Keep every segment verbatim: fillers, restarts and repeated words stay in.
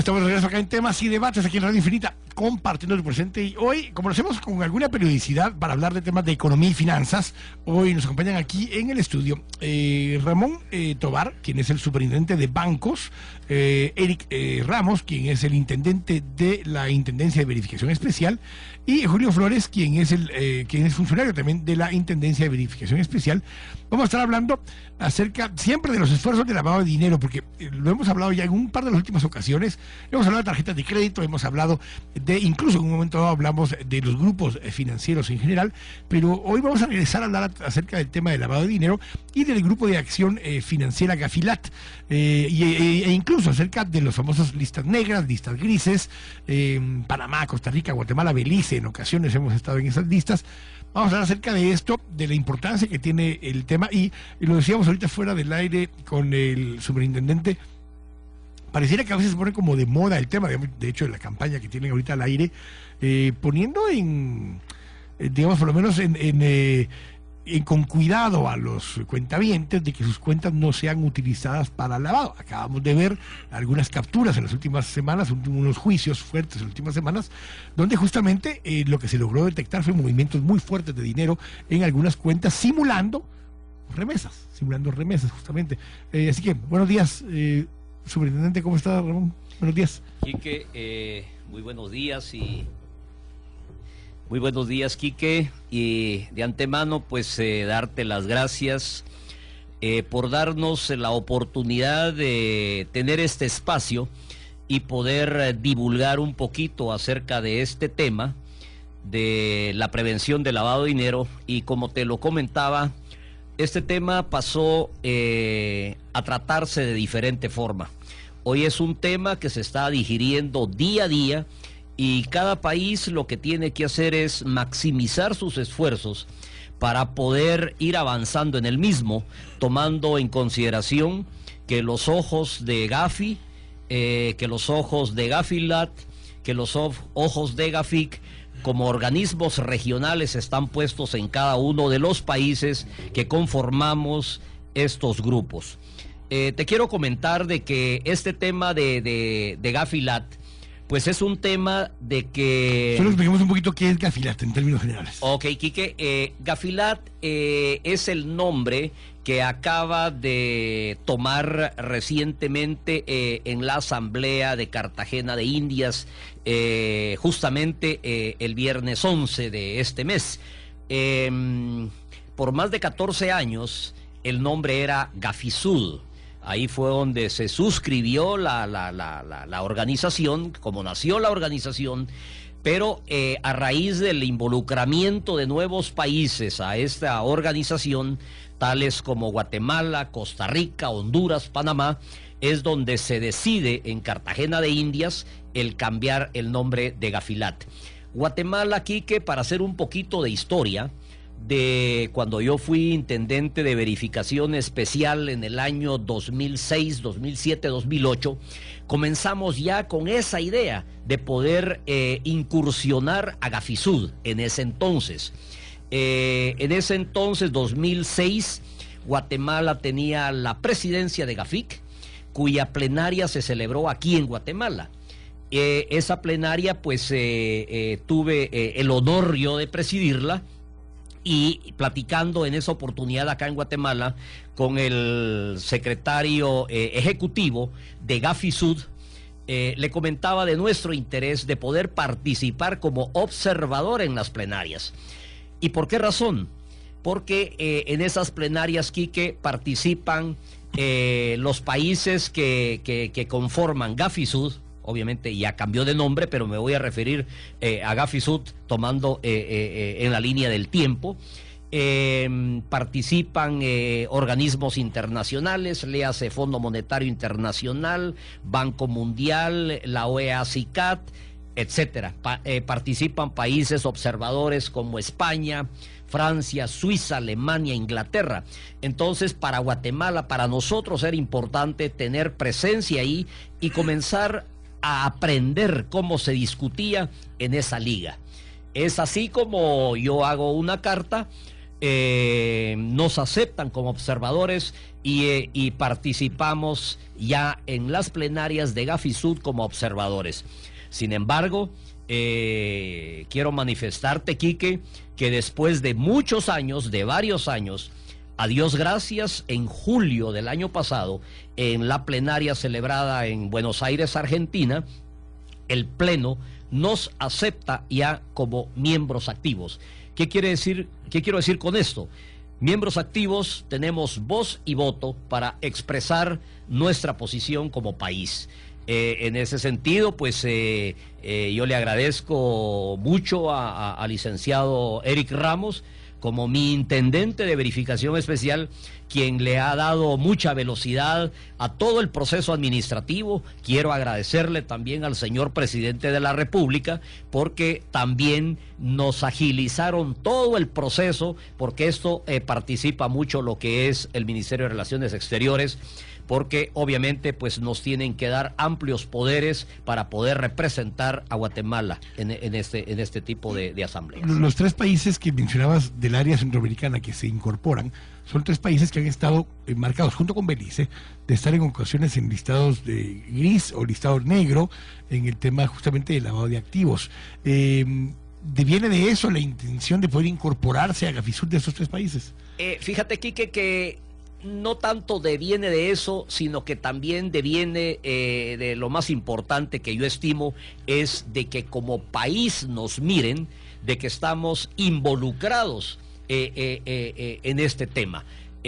Estamos de regreso acá en Temas y Debates, aquí en Radio Infinita, compartiendo el presente. Y hoy, como lo hacemos con alguna periodicidad para hablar de temas de economía y finanzas, hoy nos acompañan aquí en el estudio eh, Ramón eh, Tobar, quien es el superintendente de bancos, eh, Eric eh, Ramos, quien es el intendente de la Intendencia de Verificación Especial, y Julio Flores, quien es el eh, quien es funcionario también de la Intendencia de Verificación Especial. Vamos a estar hablando acerca siempre de los esfuerzos de lavado de dinero, porque eh, lo hemos hablado ya en un par de las últimas ocasiones. Hemos hablado de tarjetas de crédito, hemos hablado de, incluso en un momento dado hablamos de los grupos financieros en general, pero hoy vamos a regresar a hablar acerca del tema del lavado de dinero y del grupo de acción eh, financiera Gafilat, eh, y, e, e incluso acerca de los famosos listas negras, listas grises, eh, Panamá, Costa Rica, Guatemala, Belice, en ocasiones hemos estado en esas listas. Vamos a hablar acerca de esto, de la importancia que tiene el tema, y, y lo decíamos ahorita fuera del aire con el superintendente. Pareciera que a veces se pone como de moda el tema, digamos, de hecho, de la campaña que tienen ahorita al aire, eh, poniendo en, eh, digamos, por lo menos en, en, eh, en con cuidado a los cuentavientes de que sus cuentas no sean utilizadas para lavado. Acabamos de ver algunas capturas en las últimas semanas, unos juicios fuertes en las últimas semanas, donde justamente eh, lo que se logró detectar fue movimientos muy fuertes de dinero en algunas cuentas, simulando remesas, simulando remesas justamente. Eh, así que, buenos días, eh, superintendente, ¿cómo está, Ramón? Buenos días. Quique, eh, muy buenos días y muy buenos días, Quique, y de antemano pues eh, darte las gracias eh, por darnos la oportunidad de tener este espacio y poder eh, divulgar un poquito acerca de este tema de la prevención del lavado de dinero. Y como te lo comentaba, este tema pasó eh, a tratarse de diferente forma. Hoy es un tema que se está digiriendo día a día y cada país lo que tiene que hacer es maximizar sus esfuerzos para poder ir avanzando en el mismo, tomando en consideración que los ojos de Gafi, eh, que los ojos de Gafilat, que los ojos de Gafic, como organismos regionales, están puestos en cada uno de los países que conformamos estos grupos. Eh, te quiero comentar de que este tema de, de, de Gafilat, pues es un tema de que... Solo expliquemos un poquito qué es Gafilat en términos generales. Ok, Quique, eh, Gafilat eh, es el nombre que acaba de tomar recientemente eh, en la Asamblea de Cartagena de Indias, eh, justamente eh, el viernes once de este mes. Eh, por más de catorce años el nombre era Gafisud. Ahí fue donde se suscribió la, la, la, la, la organización, como nació la organización, pero eh, a raíz del involucramiento de nuevos países a esta organización, tales como Guatemala, Costa Rica, Honduras, Panamá, es donde se decide en Cartagena de Indias el cambiar el nombre de Gafilat. Guatemala, Quique, para hacer un poquito de historia, de cuando yo fui intendente de verificación especial en el año dos mil seis, dos mil siete, dos mil ocho, comenzamos ya con esa idea de poder eh, incursionar a Gafisud en ese entonces. Eh, en ese entonces, dos mil seis, Guatemala tenía la presidencia de Gafic, cuya plenaria se celebró aquí en Guatemala. Eh, esa plenaria, pues, eh, eh, tuve eh, el honor yo de presidirla, y platicando en esa oportunidad acá en Guatemala con el secretario eh, ejecutivo de Gafisud, eh, le comentaba de nuestro interés de poder participar como observador en las plenarias. ¿Y por qué razón? Porque eh, en esas plenarias, Quique, participan eh, los países que, que, que conforman Gafisud. Obviamente ya cambió de nombre, pero me voy a referir eh, a Gafisud tomando eh, eh, en la línea del tiempo. Eh, participan eh, organismos internacionales, léase Fondo Monetario Internacional, Banco Mundial, la O E A C I C A T, etcétera. Pa eh, participan países observadores como España, Francia, Suiza, Alemania, Inglaterra. Entonces, para Guatemala, para nosotros era importante tener presencia ahí y comenzar a aprender cómo se discutía en esa liga. Es así como yo hago una carta eh, nos aceptan como observadores y, eh, y participamos ya en las plenarias de Gafisud como observadores. Sin embargo, eh, quiero manifestarte, Quique, que después de muchos años, de varios años, a Dios gracias, en julio del año pasado, en la plenaria celebrada en Buenos Aires, Argentina, el Pleno nos acepta ya como miembros activos. ¿Qué quiere decir? ¿Qué quiero decir con esto? Miembros activos, tenemos voz y voto para expresar nuestra posición como país. Eh, en ese sentido, pues eh, eh, yo le agradezco mucho a, a, a licenciado Eric Ramos, como mi intendente de verificación especial, quien le ha dado mucha velocidad a todo el proceso administrativo. Quiero agradecerle también al señor presidente de la República, porque también nos agilizaron todo el proceso, porque esto eh, participa mucho lo que es el Ministerio de Relaciones Exteriores, porque obviamente pues nos tienen que dar amplios poderes para poder representar a Guatemala en, en, este, en este tipo de, de asambleas. Los tres países que mencionabas del área centroamericana que se incorporan son tres países que han estado eh, marcados junto con Belice de estar en ocasiones en listados de gris o listados negro en el tema justamente del lavado de activos. Eh, ¿Deviene de eso la intención de poder incorporarse a Gafisud de esos tres países? Eh, fíjate, Quique, que no tanto deviene de eso, sino que también deviene eh, de lo más importante que yo estimo, es de que como país nos miren, de que estamos involucrados eh, eh, eh, eh, en este tema.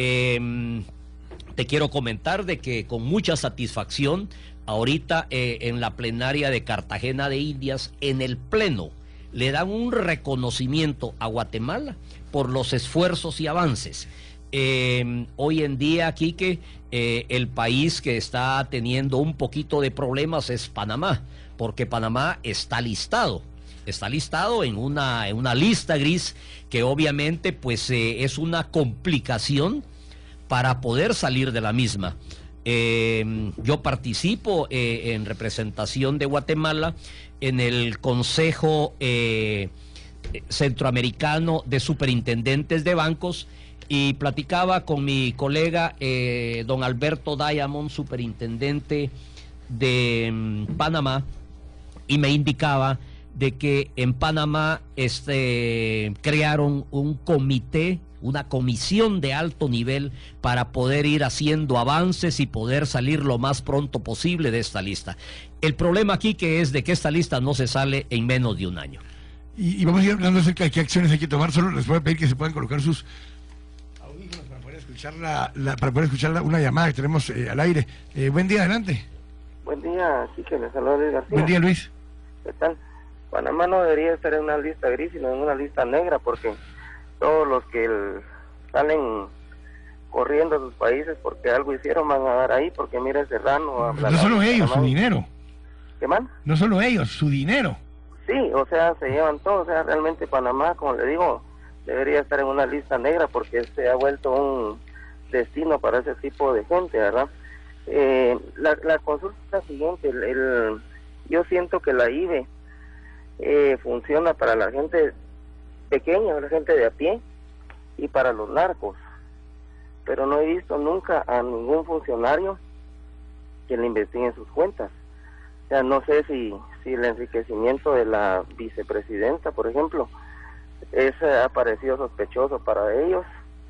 Eh, te quiero comentar de que con mucha satisfacción, ahorita eh, en la plenaria de Cartagena de Indias, en el Pleno, le dan un reconocimiento a Guatemala por los esfuerzos y avances. Eh, hoy en día, Quique, eh, el país que está teniendo un poquito de problemas es Panamá, porque Panamá está listado, está listado en una, en una lista gris que obviamente pues eh, es una complicación para poder salir de la misma. Eh, yo participo eh, en representación de Guatemala en el Consejo eh, Centroamericano de Superintendentes de Bancos, y platicaba con mi colega eh, don Alberto Diamond, superintendente de um, Panamá, y me indicaba de que en Panamá este, crearon un comité, una comisión de alto nivel para poder ir haciendo avances y poder salir lo más pronto posible de esta lista. El problema aquí que es de que esta lista no se sale en menos de un año. Y, y vamos a ir hablando acerca de qué acciones hay que tomar. Solo les voy a pedir que se puedan colocar sus para poder escuchar, la, la, para poder escuchar la, una llamada que tenemos eh, al aire. Eh, buen día, adelante. Buen día, sí, que les saluda Luis García. Buen día, Luis. ¿Qué tal? Panamá no debería estar en una lista gris, sino en una lista negra, porque todos los que el, salen corriendo a sus países porque algo hicieron van a dar ahí, porque mira Serrano... No solo ellos, Panamá, su dinero. ¿Qué man? No solo ellos, su dinero. Sí, o sea, se llevan todo. O sea, realmente Panamá, como le digo, debería estar en una lista negra porque se ha vuelto un destino para ese tipo de gente, ¿verdad? Eh, la, la consulta es la siguiente. El, el, yo siento que la I B E eh, funciona para la gente pequeña, la gente de a pie y para los narcos, pero no he visto nunca a ningún funcionario que le investiguen sus cuentas. O sea, no sé si, si el enriquecimiento de la vicepresidenta, por ejemplo, es ha parecido sospechoso para ellos,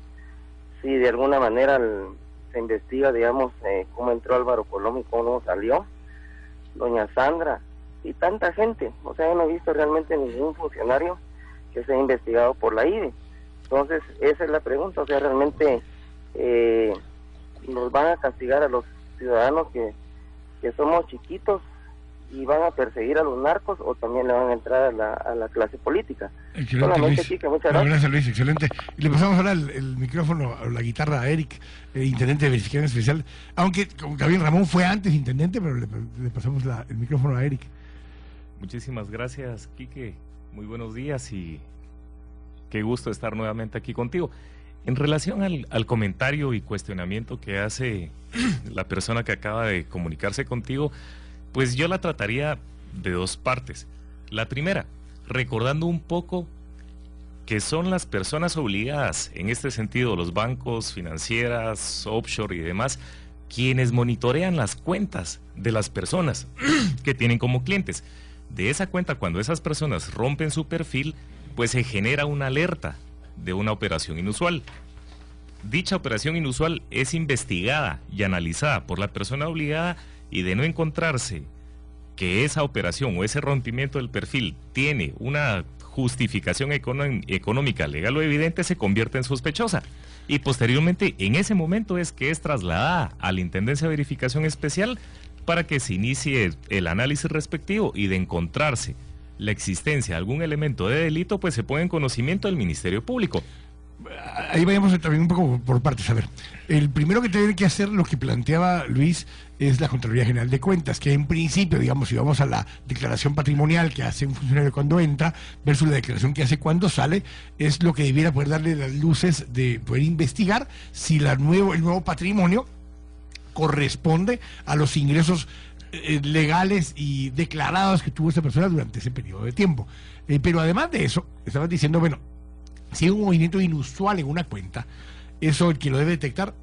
si de alguna manera el, se investiga, digamos, eh, cómo entró Álvaro Colom y cómo salió, doña Sandra y tanta gente. O sea, yo no he visto realmente ningún funcionario que sea investigado por la I B E. Entonces, esa es la pregunta. O sea, realmente eh, nos van a castigar a los ciudadanos que, que somos chiquitos y van a perseguir a los narcos, o también le van a entrar a la, a la clase política. Excelente, Solamente, Luis. Chica, muchas No, gracias. gracias, Luis, excelente. Y le pasamos ahora el, el micrófono, a la guitarra a Eric, eh, intendente de verificación especial, aunque como Gabriel Ramón fue antes intendente, pero le, le pasamos la, el micrófono a Eric. Muchísimas gracias, Quique. Muy buenos días y qué gusto estar nuevamente aquí contigo. En relación al, al comentario y cuestionamiento que hace la persona que acaba de comunicarse contigo, pues yo la trataría de dos partes. La primera, recordando un poco que son las personas obligadas, en este sentido los bancos, financieras, offshore y demás, quienes monitorean las cuentas de las personas que tienen como clientes. De esa cuenta, cuando esas personas rompen su perfil, pues se genera una alerta de una operación inusual. Dicha operación inusual es investigada y analizada por la persona obligada, y de no encontrarse que esa operación o ese rompimiento del perfil tiene una justificación económica legal o evidente, se convierte en sospechosa. Y posteriormente, en ese momento es que es trasladada a la Intendencia de Verificación Especial para que se inicie el análisis respectivo, y de encontrarse la existencia de algún elemento de delito, pues se pone en conocimiento del Ministerio Público. Ahí vayamos también un poco por partes. A ver, el primero que tiene que hacer, lo que planteaba Luis, es la Contraloría General de Cuentas, que en principio, digamos, si vamos a la declaración patrimonial que hace un funcionario cuando entra versus la declaración que hace cuando sale, es lo que debiera poder darle las luces de poder investigar si la nuevo, el nuevo patrimonio corresponde a los ingresos eh, legales y declarados que tuvo esa persona durante ese periodo de tiempo. Eh, pero además de eso, estabas diciendo, bueno, si hay un movimiento inusual en una cuenta, eso el que lo debe detectar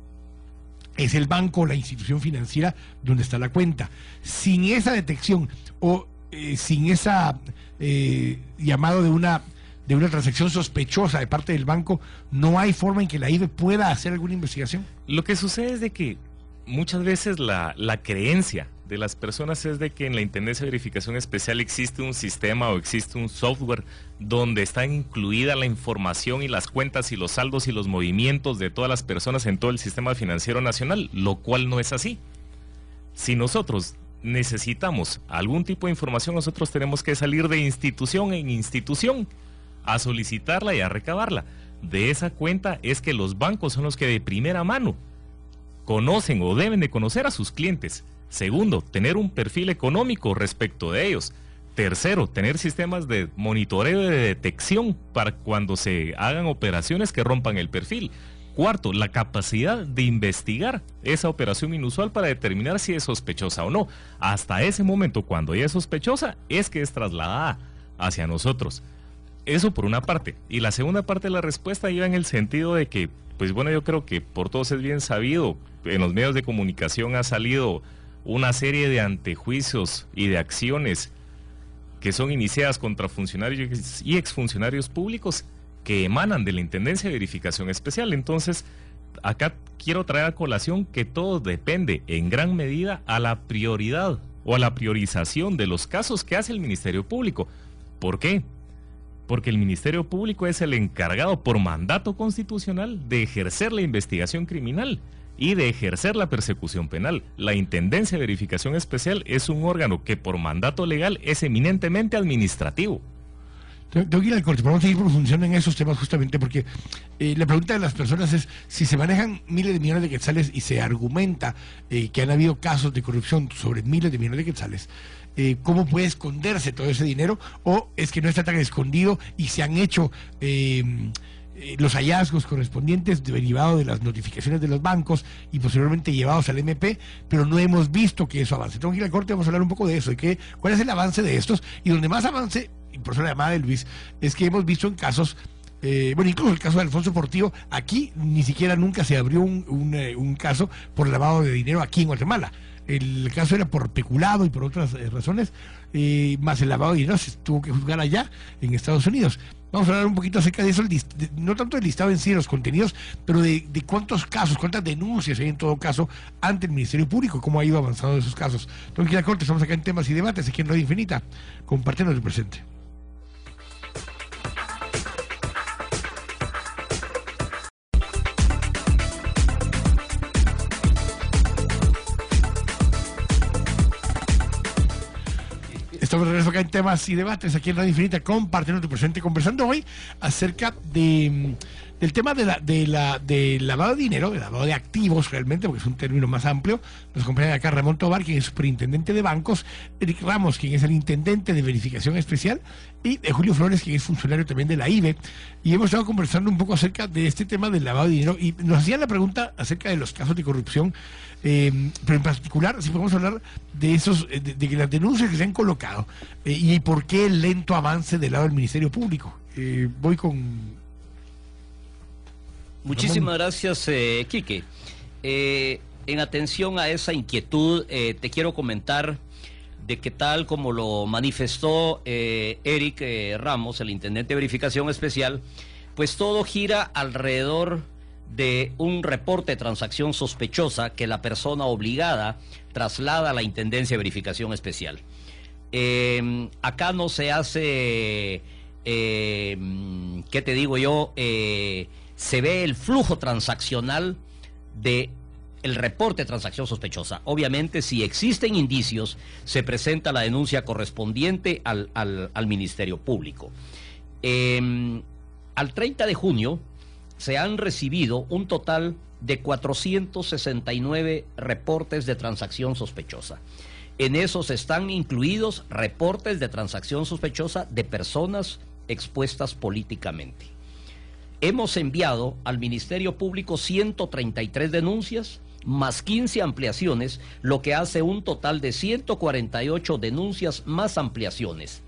es el banco o la institución financiera donde está la cuenta. Sin esa detección o eh, sin esa eh, llamado de una de una transacción sospechosa de parte del banco, no hay forma en que la I B E pueda hacer alguna investigación. Lo que sucede es de que muchas veces la, la creencia de las personas es de que en la Intendencia de Verificación Especial existe un sistema o existe un software donde está incluida la información y las cuentas y los saldos y los movimientos de todas las personas en todo el sistema financiero nacional, lo cual no es así. Si nosotros necesitamos algún tipo de información, nosotros tenemos que salir de institución en institución a solicitarla y a recabarla. De esa cuenta es que los bancos son los que de primera mano conocen o deben de conocer a sus clientes. Segundo, tener un perfil económico respecto de ellos. Tercero, tener sistemas de monitoreo y de detección para cuando se hagan operaciones que rompan el perfil. Cuarto, la capacidad de investigar esa operación inusual para determinar si es sospechosa o no. Hasta ese momento, cuando ya es sospechosa, es que es trasladada hacia nosotros. Eso por una parte. Y la segunda parte de la respuesta iba en el sentido de que, pues bueno, yo creo que por todos es bien sabido, en los medios de comunicación ha salido una serie de antejuicios y de acciones que son iniciadas contra funcionarios y exfuncionarios públicos que emanan de la Intendencia de Verificación Especial. Entonces, acá quiero traer a colación que todo depende en gran medida a la prioridad o a la priorización de los casos que hace el Ministerio Público. ¿Por qué? Porque el Ministerio Público es el encargado por mandato constitucional de ejercer la investigación criminal y de ejercer la persecución penal. La Intendencia de Verificación Especial es un órgano que por mandato legal es eminentemente administrativo. Tengo que ir al corte, pero vamos a seguir profundizando en esos temas justamente porque eh, la pregunta de las personas es si se manejan miles de millones de quetzales y se argumenta eh, que han habido casos de corrupción sobre miles de millones de quetzales, eh, ¿cómo puede esconderse todo ese dinero? ¿O es que no está tan escondido y se han hecho eh, eh, los hallazgos correspondientes derivados de las notificaciones de los bancos y posteriormente llevados al M P, pero no hemos visto que eso avance? Tengo que ir al corte, vamos a hablar un poco de eso, de qué, cuál es el avance de estos, y donde más avance, y por eso la llamada de Luis, es que hemos visto en casos, eh, bueno, incluso el caso de Alfonso Portillo, aquí ni siquiera nunca se abrió un, un, eh, un caso por lavado de dinero aquí en Guatemala. El caso era por peculado y por otras eh, razones, eh, más el lavado de dinero se tuvo que juzgar allá en Estados Unidos. Vamos a hablar un poquito acerca de eso, el list, de, no tanto del listado en sí de los contenidos, pero de, de cuántos casos, cuántas denuncias hay en todo caso ante el Ministerio Público, cómo ha ido avanzando esos casos. Entonces, aquí corte, estamos acá en Temas y Debates, aquí en Radio Infinita, compartiendo el presente. Estamos de regreso acá en Temas y Debates, aquí en Radio Infinita, compartiendo tu presente, conversando hoy acerca de, del tema de la, de la de lavado de dinero, de lavado de activos realmente, porque es un término más amplio. Nos acompaña acá Ramón Tobar, quien es superintendente de bancos, Eric Ramos, quien es el intendente de verificación especial, y de Julio Flores, quien es funcionario también de la I B E. Y hemos estado conversando un poco acerca de este tema del lavado de dinero, y nos hacían la pregunta acerca de los casos de corrupción, eh, pero en particular, si podemos hablar de esos, de, de las denuncias que se han colocado, eh, y por qué el lento avance del lado del Ministerio Público. Eh, voy con... Muchísimas Ramón. gracias, eh, Quique. Eh, en atención a esa inquietud, eh, te quiero comentar de que tal como lo manifestó eh, Eric eh, Ramos, el intendente de verificación especial, pues todo gira alrededor de un reporte de transacción sospechosa que la persona obligada traslada a la Intendencia de Verificación Especial. Eh, acá no se hace, eh, ¿qué te digo yo? Eh, se ve el flujo transaccional de el reporte de transacción sospechosa. Obviamente, si existen indicios, se presenta la denuncia correspondiente al, al, al Ministerio Público. Eh, al treinta de junio se han recibido un total de cuatrocientos sesenta y nueve reportes de transacción sospechosa. En esos están incluidos reportes de transacción sospechosa de personas expuestas políticamente. Hemos enviado al Ministerio Público ciento treinta y tres denuncias, más quince ampliaciones, lo que hace un total de ciento cuarenta y ocho denuncias más ampliaciones.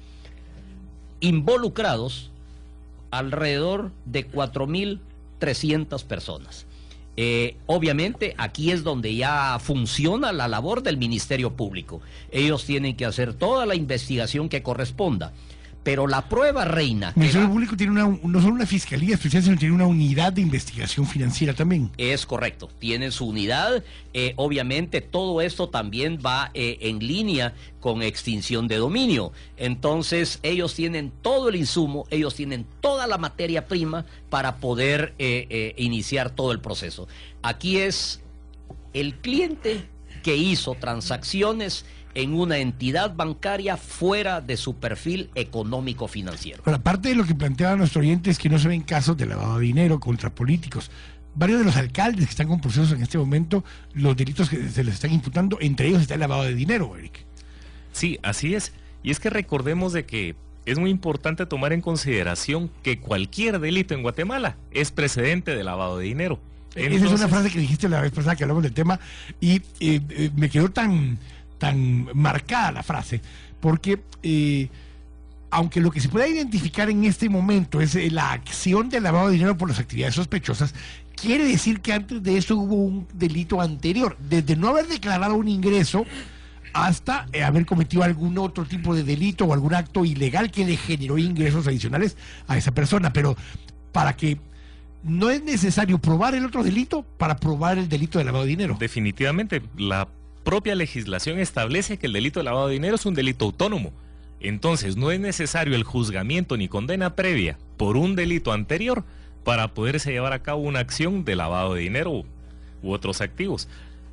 Involucrados alrededor de cuatro mil trescientas personas. Eh, obviamente aquí es donde ya funciona la labor del Ministerio Público. Ellos tienen que hacer toda la investigación que corresponda. Pero la prueba reina... El Ministerio va... Público tiene una, no solo una fiscalía especial, sino tiene una unidad de investigación financiera también. Es correcto, tienen su unidad. Eh, obviamente todo esto también va eh, en línea con extinción de dominio. Entonces ellos tienen todo el insumo, ellos tienen toda la materia prima para poder eh, eh, iniciar todo el proceso. Aquí es el cliente que hizo transacciones en una entidad bancaria fuera de su perfil económico financiero. Pero aparte de lo que planteaba nuestro oyente es que no se ven casos de lavado de dinero contra políticos. Varios de los alcaldes que están con procesos en este momento, los delitos que se les están imputando, entre ellos está el lavado de dinero, Eric. Sí, así es. Y es que recordemos de que es muy importante tomar en consideración que cualquier delito en Guatemala es precedente de lavado de dinero. Entonces... Esa es una frase que dijiste la vez pasada que hablamos del tema y eh, eh, me quedó tan... tan marcada la frase, porque eh, aunque lo que se pueda identificar en este momento es eh, la acción de lavado de dinero por las actividades sospechosas, quiere decir que antes de eso hubo un delito anterior, desde no haber declarado un ingreso hasta eh, haber cometido algún otro tipo de delito o algún acto ilegal que le generó ingresos adicionales a esa persona, pero para que no es necesario probar el otro delito para probar el delito de lavado de dinero. Definitivamente, la propia legislación establece que el delito de lavado de dinero es un delito autónomo. Entonces, no es necesario el juzgamiento ni condena previa por un delito anterior para poderse llevar a cabo una acción de lavado de dinero u, u otros activos.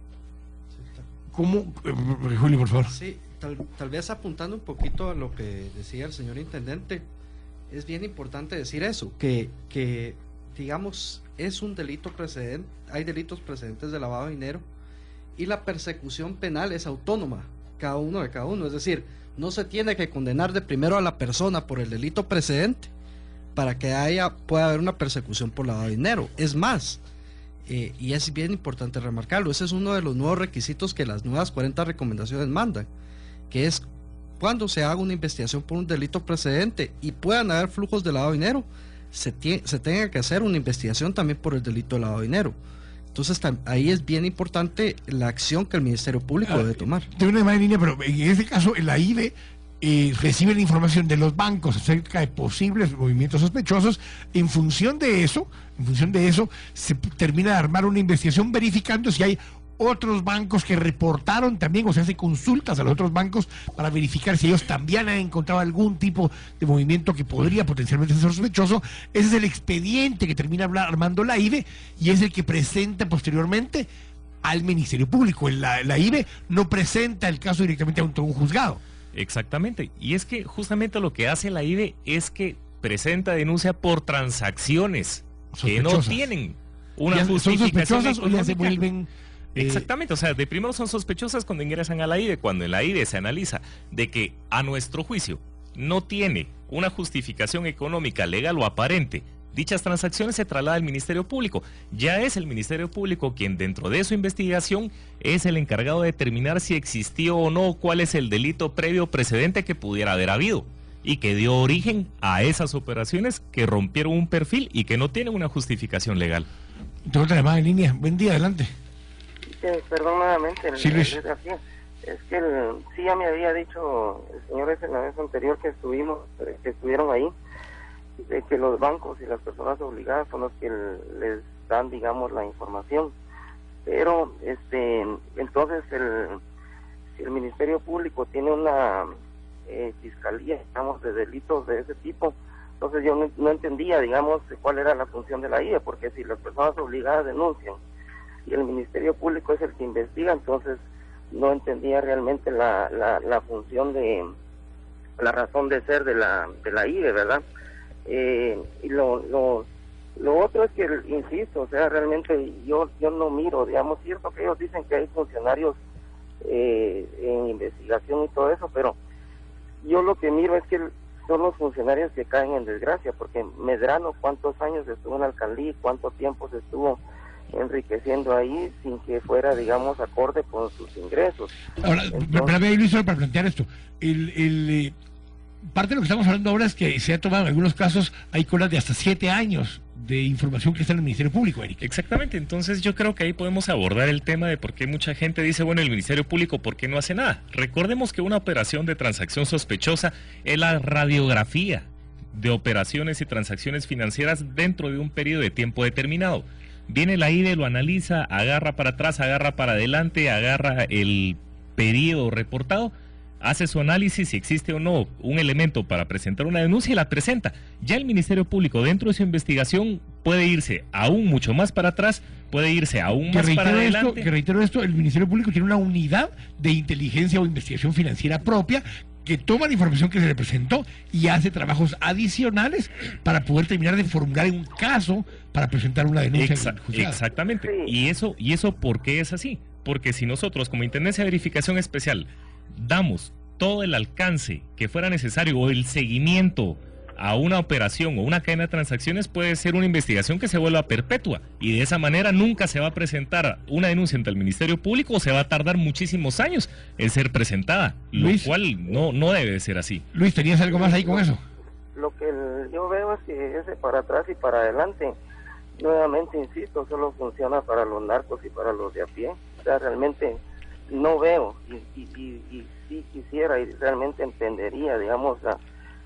¿Cómo? Eh, Julio, por favor. Sí, tal, tal vez apuntando un poquito a lo que decía el señor intendente, es bien importante decir eso, que, que digamos, es un delito precedente, hay delitos precedentes de lavado de dinero, y la persecución penal es autónoma, cada uno de cada uno. Es decir, no se tiene que condenar de primero a la persona por el delito precedente para que haya, pueda haber una persecución por lavado de dinero. Es más, eh, y es bien importante remarcarlo, ese es uno de los nuevos requisitos que las nuevas cuarenta recomendaciones mandan, que es cuando se haga una investigación por un delito precedente y puedan haber flujos de lavado de dinero, se, se tenga que hacer una investigación también por el delito de lavado de dinero. Entonces ahí es bien importante la acción que el Ministerio Público ah, debe tomar. Tengo una imagen en línea, pero en este caso la I B E eh, recibe la información de los bancos acerca de posibles movimientos sospechosos. En función de eso, en función de eso, se termina de armar una investigación verificando si hay otros bancos que reportaron también, o se hace consultas a los otros bancos para verificar si ellos también han encontrado algún tipo de movimiento que podría potencialmente ser sospechoso. Ese es el expediente que termina armando la I B E y es el que presenta posteriormente al Ministerio Público. La, la I B E no presenta el caso directamente ante un juzgado. Exactamente, y es que justamente lo que hace la I B E es que presenta denuncia por transacciones que no tienen una justificación. ¿Son sospechosas o ya se vuelven...? Exactamente, o sea, de primero son sospechosas cuando ingresan a la I B E, cuando en la I B E se analiza de que a nuestro juicio no tiene una justificación económica legal o aparente, dichas transacciones se trasladan al Ministerio Público. Ya es el Ministerio Público quien dentro de su investigación es el encargado de determinar si existió o no, cuál es el delito previo precedente que pudiera haber habido. y que dio origen a esas operaciones que rompieron un perfil y que no tienen una justificación legal. Tengo otra llamada en línea. Buen día, adelante. Sí, perdón nuevamente. El, Sí, Luis. el- así, es que el, sí ya me había dicho el señor ese la vez anterior que estuvimos, eh, que estuvieron ahí, de que los bancos y las personas obligadas son los que el- les dan, digamos, la información. Pero, este, entonces el, si el Ministerio Público tiene una eh, fiscalía, digamos, de delitos de ese tipo, entonces yo no, no entendía, digamos, cuál era la función de la I E, porque si las personas obligadas denuncian y el Ministerio Público es el que investiga, entonces no entendía realmente la, la, la función de, la razón de ser de la, de la I E, ¿verdad? Eh, y lo, lo, lo otro es que, insisto, o sea, realmente yo, yo no miro, digamos, cierto que ellos dicen que hay funcionarios eh, en investigación y todo eso, pero yo lo que miro es que son los funcionarios que caen en desgracia, porque Medrano, ¿cuántos años estuvo en la alcaldía? ¿Cuánto tiempo se estuvo enriqueciendo ahí sin que fuera, digamos, acorde con sus ingresos? Ahora, Entonces- espérame ahí, Luis, solo para plantear esto. El, el, eh, parte de lo que estamos hablando ahora es que se ha tomado en algunos casos, hay colas de hasta siete años de información que está en el Ministerio Público, Eric. Exactamente, entonces yo creo que ahí podemos abordar el tema de por qué mucha gente dice, bueno, el Ministerio Público, ¿por qué no hace nada? Recordemos que una operación de transacción sospechosa es la radiografía de operaciones y transacciones financieras dentro de un periodo de tiempo determinado. Viene la I D E, lo analiza, agarra para atrás, agarra para adelante, agarra el periodo reportado, hace su análisis si existe o no un elemento para presentar una denuncia y la presenta. Ya el Ministerio Público dentro de su investigación puede irse aún mucho más para atrás, puede irse aún Que más para reitero, esto, adelante. que reitero esto, el Ministerio Público tiene una unidad de inteligencia o investigación financiera propia que toma la información que se le presentó y hace trabajos adicionales para poder terminar de formular un caso para presentar una denuncia Exa- en el juzgado. exactamente. Sí. Y eso, y eso ¿por qué es así? Porque si nosotros como Intendencia de Verificación Especial damos todo el alcance que fuera necesario o el seguimiento a una operación o una cadena de transacciones, puede ser una investigación que se vuelva perpetua y de esa manera nunca se va a presentar una denuncia ante el Ministerio Público o se va a tardar muchísimos años en ser presentada, Luis. lo cual no, no debe de ser así. Luis, ¿tenías algo más ahí con eso? Lo que el- yo veo es que ese para atrás y para adelante, nuevamente insisto, solo funciona para los narcos y para los de a pie. O sea, realmente no veo y, y, y, y sí quisiera y realmente entendería, digamos, la,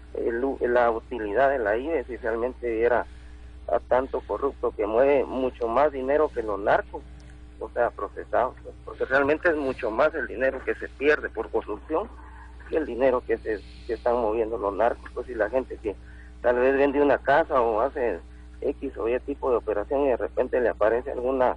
el- la utilidad de la I D E si realmente era a tanto corrupto que mueve mucho más dinero que los narcos, o sea, procesados, pues, porque realmente es mucho más el dinero que se pierde por corrupción que el dinero que se que están moviendo los narcos, pues, y la gente que tal vez vende una casa o hace X o Y tipo de operación y de repente le aparece alguna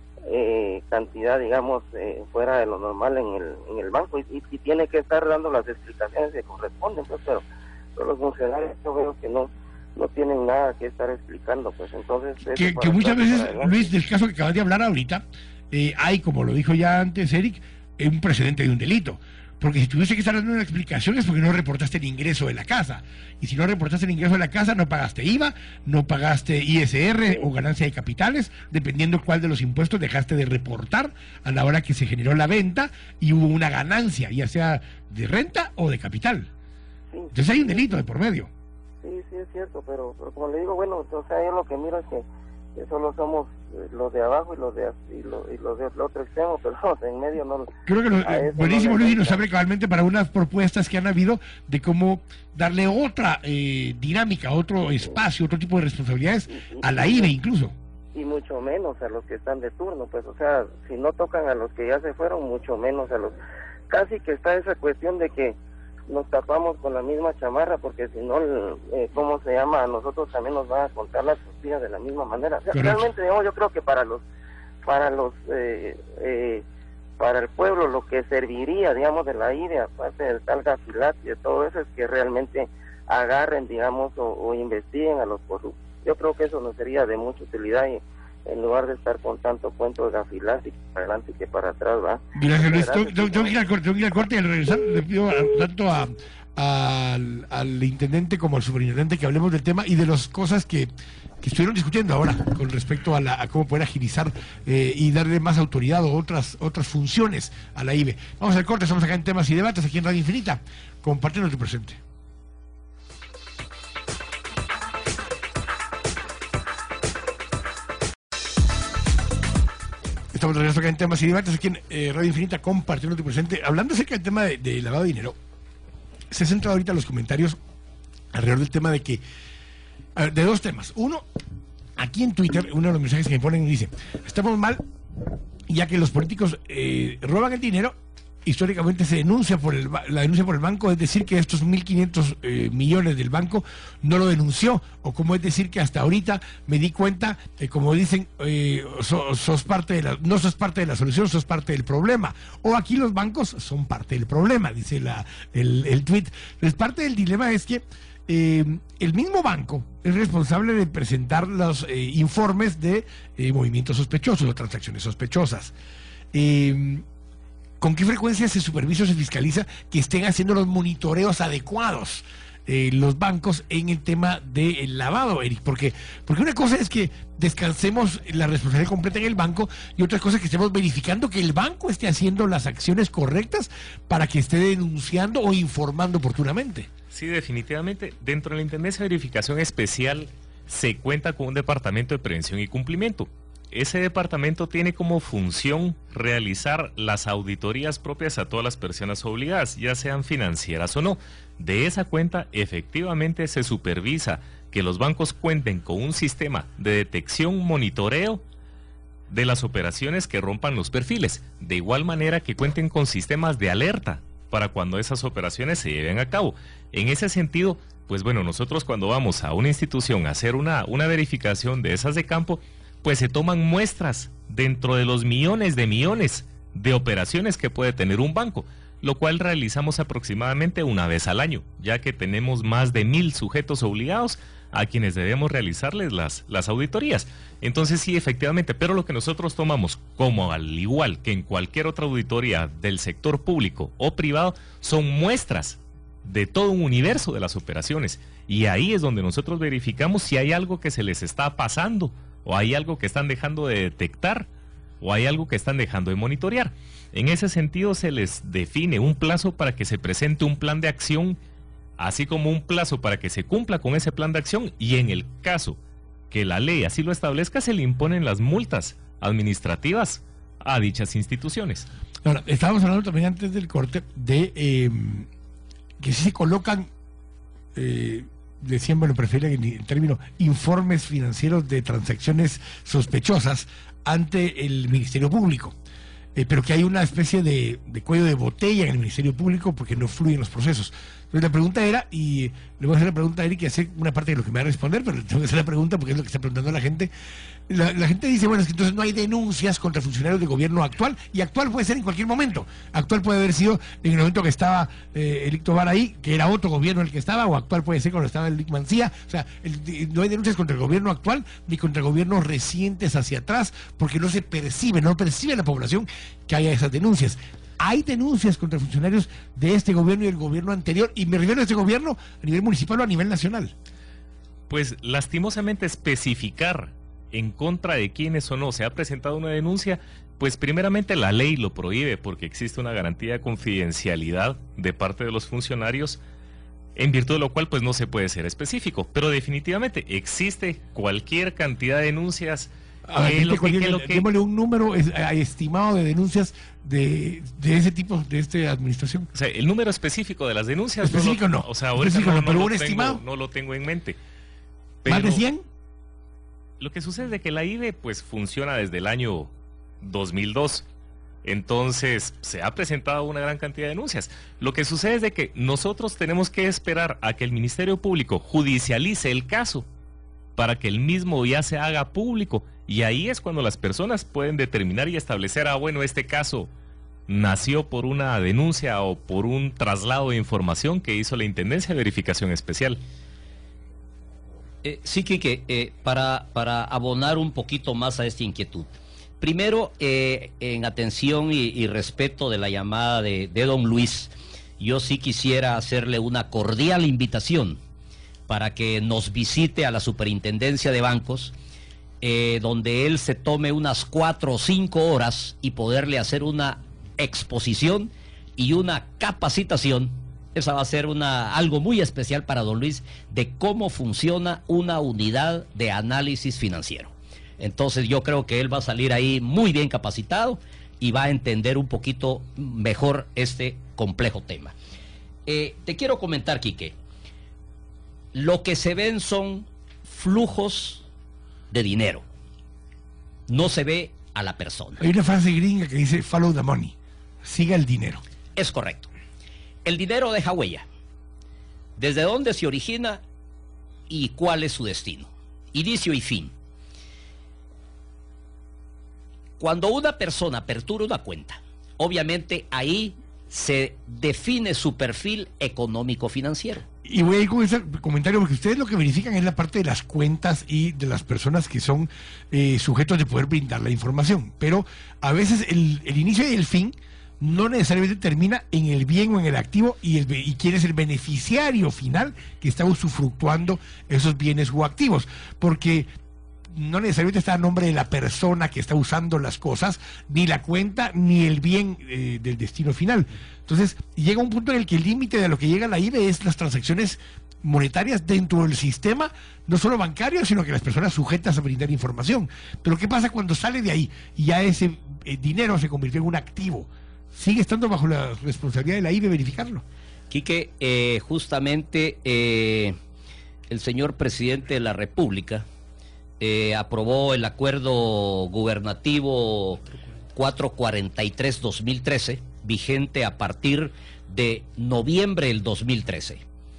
eh, cantidad, digamos, eh, fuera de lo normal en el, en el banco y, y, y tiene que estar dando las explicaciones que corresponden, pues, pero, pero los funcionarios yo veo que no no tienen nada que estar explicando, pues entonces... eso Que, para que muchas atrás y veces, para adelante. Luis, del caso que acabas de hablar ahorita, eh, hay, como lo dijo ya antes Eric, eh, un precedente de un delito. Porque si tuviese que estar dando una explicación es porque no reportaste el ingreso de la casa. Y si no reportaste el ingreso de la casa, no pagaste I V A, no pagaste I S R o ganancia de capitales, dependiendo cuál de los impuestos dejaste de reportar a la hora que se generó la venta y hubo una ganancia, ya sea de renta o de capital. Sí, Entonces hay un delito de por medio. sí, sí es cierto, pero, pero como le digo, bueno, o sea, yo lo que miro es que, que solo somos eh, los de abajo y los de y los, y los del otro extremo, pero los de en medio no... Creo que lo- a eso buenísimo, no le Luis, y nos gusta. abre cabalmente para unas propuestas que han habido de cómo darle otra eh, dinámica, otro espacio, otro tipo de responsabilidades a la I V E incluso. Y mucho menos a los que están de turno, pues, o sea, si no tocan a los que ya se fueron, mucho menos a los... Casi que está esa cuestión de que nos tapamos con la misma chamarra, porque si no, eh, ¿cómo se llama? A nosotros también nos van a contar las costillas de la misma manera. O sea, Correcto. realmente, digamos, yo creo que para los, para los, eh, eh, para el pueblo, lo que serviría, digamos, de la I D E, aparte del tal Gafilat y de todo eso, es que realmente agarren, digamos, o, o investiguen a los corruptos. Yo creo que eso nos sería de mucha utilidad y en lugar de estar con tanto cuento de Gafilat y para adelante que para atrás, ¿va? Gracias, Luis. Gracias, Tengo, tengo- tengo que ir al señor. corte, tengo que ir al corte y al regresar le pido a- tanto a, al, al intendente como al superintendente que hablemos del tema y de las cosas que, que estuvieron discutiendo ahora con respecto a, la, a cómo poder agilizar eh, y darle más autoridad o otras, otras funciones a la I V E. Vamos al corte, estamos acá en Temas y Debates, aquí en Radio Infinita. Compartiendo tu presente. estamos de regreso acá en temas y debates aquí en eh, Radio Infinita compartiendo tu presente. Hablando acerca del tema de, de lavado de dinero, se ha centrado ahorita los comentarios alrededor del tema de que, de dos temas. Uno, aquí en Twitter, uno de los mensajes que me ponen dice, estamos mal ya que los políticos eh, roban el dinero. Históricamente se denuncia por el, la denuncia por el banco, es decir que estos mil quinientos eh, millones del banco no lo denunció, o como es decir que hasta ahorita me di cuenta, eh, como dicen, eh, so, sos parte de la, no sos parte de la solución, sos parte del problema, o aquí los bancos son parte del problema, dice la, el, el tweet. Pues parte del dilema es que eh, el mismo banco es responsable de presentar los eh, informes de eh, movimientos sospechosos o transacciones sospechosas. Eh, ¿Con qué frecuencia se supervisa o se fiscaliza que estén haciendo los monitoreos adecuados eh, los bancos en el tema del lavado, Eric? Porque, porque una cosa es que descansemos la responsabilidad completa en el banco y otra cosa es que estemos verificando que el banco esté haciendo las acciones correctas para que esté denunciando o informando oportunamente. Sí, definitivamente. Dentro de la Intendencia de Verificación Especial se cuenta con un departamento de prevención y cumplimiento. Ese departamento tiene como función realizar las auditorías propias a todas las personas obligadas, ya sean financieras o no. De esa cuenta, efectivamente se supervisa que los bancos cuenten con un sistema de detección, monitoreo de las operaciones que rompan los perfiles. De igual manera que cuenten con sistemas de alerta para cuando esas operaciones se lleven a cabo. En ese sentido, pues bueno, nosotros cuando vamos a una institución a hacer una, una verificación de esas de campo, pues se toman muestras dentro de los millones de millones de operaciones que puede tener un banco, lo cual realizamos aproximadamente una vez al año, ya que tenemos más de mil sujetos obligados a quienes debemos realizarles las, las auditorías. Entonces sí, efectivamente, pero lo que nosotros tomamos, como al igual que en cualquier otra auditoría del sector público o privado, son muestras de todo un universo de las operaciones, y ahí es donde nosotros verificamos si hay algo que se les está pasando, o hay algo que están dejando de detectar, o hay algo que están dejando de monitorear. En ese sentido se les define un plazo para que se presente un plan de acción, así como un plazo para que se cumpla con ese plan de acción, y en el caso que la ley así lo establezca, se le imponen las multas administrativas a dichas instituciones. Ahora, estábamos hablando también antes del corte de eh, que si se colocan... Eh, decían, bueno, prefieren el término informes financieros de transacciones sospechosas ante el Ministerio Público, eh, pero que hay una especie de, de cuello de botella en el Ministerio Público porque no fluyen los procesos. Entonces la pregunta era, y le voy a hacer la pregunta a Eric y hacer una parte de lo que me va a responder, pero tengo que hacer la pregunta porque es lo que está preguntando la gente. La, la gente dice, bueno, es que entonces no hay denuncias contra funcionarios de gobierno actual, y actual puede ser en cualquier momento. Actual puede haber sido en el momento que estaba eh, Eric Tobar ahí, que era otro gobierno el que estaba, o actual puede ser cuando estaba el Eric Mancía. O sea, el, no hay denuncias contra el gobierno actual ni contra gobiernos recientes hacia atrás, porque no se percibe, no percibe la población que haya esas denuncias. Hay denuncias contra funcionarios de este gobierno y del gobierno anterior, y me refiero a este gobierno a nivel municipal o a nivel nacional. Pues lastimosamente especificar en contra de quiénes o no se ha presentado una denuncia, pues primeramente la ley lo prohíbe porque existe una garantía de confidencialidad de parte de los funcionarios, en virtud de lo cual pues no se puede ser específico, pero definitivamente existe cualquier cantidad de denuncias. A ver, gente, cualquier, que, démosle un número es, estimado de denuncias de, de ese tipo, de esta administración. O sea, el número específico de las denuncias. Específico no. Lo, no. O sea, ahorita no, no, pero no, un lo estimado. Tengo, no lo tengo en mente. Pero ¿más de cien? Lo que sucede es que la I B E pues funciona desde el año dos mil dos. Entonces se ha presentado una gran cantidad de denuncias. Lo que sucede es de que nosotros tenemos que esperar a que el Ministerio Público judicialice el caso para que el mismo ya se haga público, y ahí es cuando las personas pueden determinar y establecer, ah, bueno, este caso nació por una denuncia o por un traslado de información que hizo la Intendencia de Verificación Especial. Eh, sí, Quique, eh, para, para abonar un poquito más a esta inquietud. Primero, eh, en atención y, y respeto de la llamada de, de don Luis, yo sí quisiera hacerle una cordial invitación para que nos visite a la Superintendencia de Bancos, eh, donde él se tome unas cuatro o cinco horas y poderle hacer una exposición y una capacitación. Esa va a ser una, algo muy especial para don Luis, de cómo funciona una unidad de análisis financiero. Entonces yo creo que él va a salir ahí muy bien capacitado y va a entender un poquito mejor este complejo tema. Eh, te quiero comentar, Quique, lo que se ven son flujos de dinero, no se ve a la persona. Hay una frase gringa que dice follow the money, siga el dinero. Es correcto. El dinero deja huella. ¿Desde dónde se origina y cuál es su destino? Inicio y fin. Cuando una persona apertura una cuenta, obviamente ahí se define su perfil económico-financiero. Y voy a ir con ese comentario porque ustedes lo que verifican es la parte de las cuentas y de las personas que son eh, sujetos de poder brindar la información. Pero a veces el, el inicio y el fin no necesariamente termina en el bien o en el activo y, el, y quién es el beneficiario final que está usufructuando esos bienes o activos. Porque no necesariamente está a nombre de la persona que está usando las cosas, ni la cuenta, ni el bien eh, del destino final. Entonces, llega un punto en el que el límite de lo que llega a la I V E es las transacciones monetarias dentro del sistema, no solo bancario, sino que las personas sujetas a brindar información. Pero ¿qué pasa cuando sale de ahí y ya ese eh, dinero se convirtió en un activo? ¿Sigue estando bajo la responsabilidad de la I V E verificarlo? Quique, eh, justamente eh, el señor presidente de la República Eh, aprobó el acuerdo gubernativo cuatrocientos cuarenta y tres dos mil trece, vigente a partir de noviembre del dos mil trece.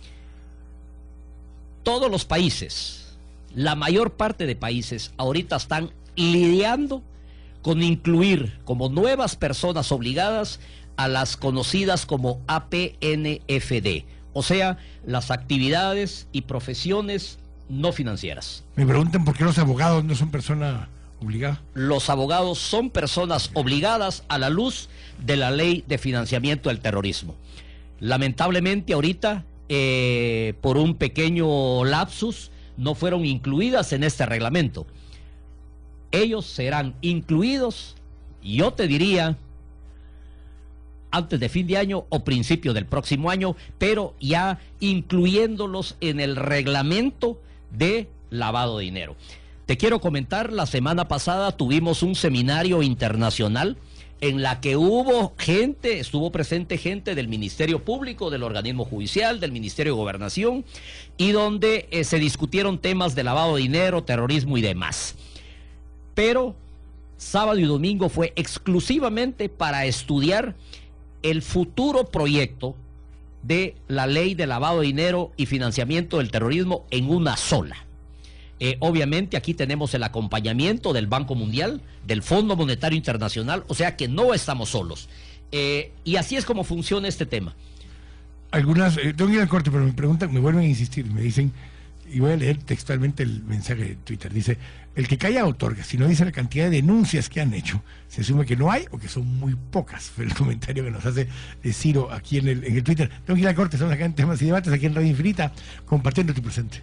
Todos los países, la mayor parte de países, ahorita están lidiando con incluir como nuevas personas obligadas a las conocidas como A P N F D, o sea, las actividades y profesiones no financieras. Me preguntan por qué los abogados no son personas obligadas. Los abogados son personas obligadas a la luz de la ley de financiamiento del terrorismo. Lamentablemente ahorita, eh, por un pequeño lapsus, no fueron incluidas en este reglamento. Ellos serán incluidos, yo te diría, antes de fin de año o principio del próximo año, pero ya incluyéndolos en el reglamento de lavado de dinero. Te quiero comentar, la semana pasada tuvimos un seminario internacional en la que hubo gente, estuvo presente gente del Ministerio Público, del organismo judicial, del Ministerio de Gobernación, y donde eh, se discutieron temas de lavado de dinero, terrorismo y demás. Pero sábado y domingo fue exclusivamente para estudiar el futuro proyecto de la ley de lavado de dinero y financiamiento del terrorismo en una sola. Eh, obviamente aquí tenemos el acompañamiento del Banco Mundial, del Fondo Monetario Internacional, o sea que no estamos solos. Eh, y así es como funciona este tema. Algunas, eh, tengo que ir al corte, pero me preguntan, me vuelven a insistir, me dicen, y voy a leer textualmente el mensaje de Twitter, dice: el que calla otorga, si no dice la cantidad de denuncias que han hecho, se asume que no hay o que son muy pocas. Fue el comentario que nos hace eh, Ciro aquí en el, en el Twitter. Tengo que ir al corte, estamos acá en Temas y Debates, aquí en Radio Infinita, compartiendo tu presente.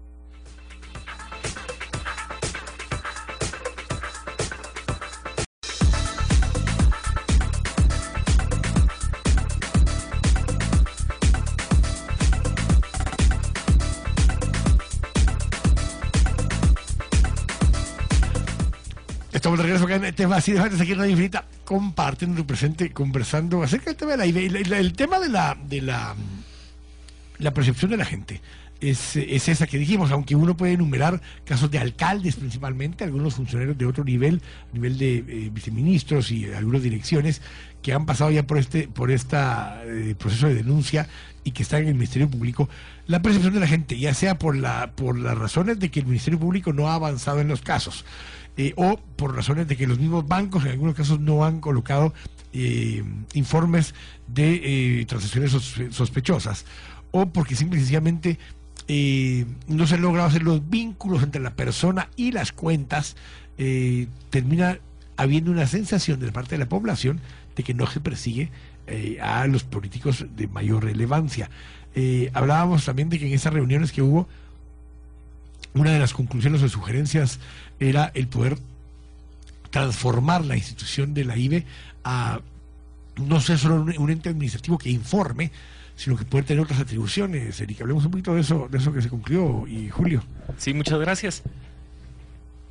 Estamos de regreso acá en Temas y Debates aquí en Radio Infinita, compartiendo tu presente, conversando acerca del tema de la I V E. El, el, el tema de la de la, la percepción de la gente es, es esa que dijimos, aunque uno puede enumerar casos de alcaldes principalmente, algunos funcionarios de otro nivel, nivel de eh, viceministros y algunas direcciones que han pasado ya por este por esta eh, proceso de denuncia y que están en el Ministerio Público. La percepción de la gente, ya sea por la por las razones de que el Ministerio Público no ha avanzado en los casos, Eh, o por razones de que los mismos bancos en algunos casos no han colocado eh, informes de eh, transacciones sos sospechosas, o porque simple y sencillamente eh, no se han logrado hacer los vínculos entre la persona y las cuentas, eh, termina habiendo una sensación de parte de la población de que no se persigue eh, a los políticos de mayor relevancia. Eh, hablábamos también de que en esas reuniones que hubo, una de las conclusiones o sugerencias era el poder transformar la institución de la I V E a no ser solo un, un ente administrativo que informe, sino que poder tener otras atribuciones. Erika, hablemos un poquito de eso, de eso que se concluyó, y Julio. Sí, muchas gracias.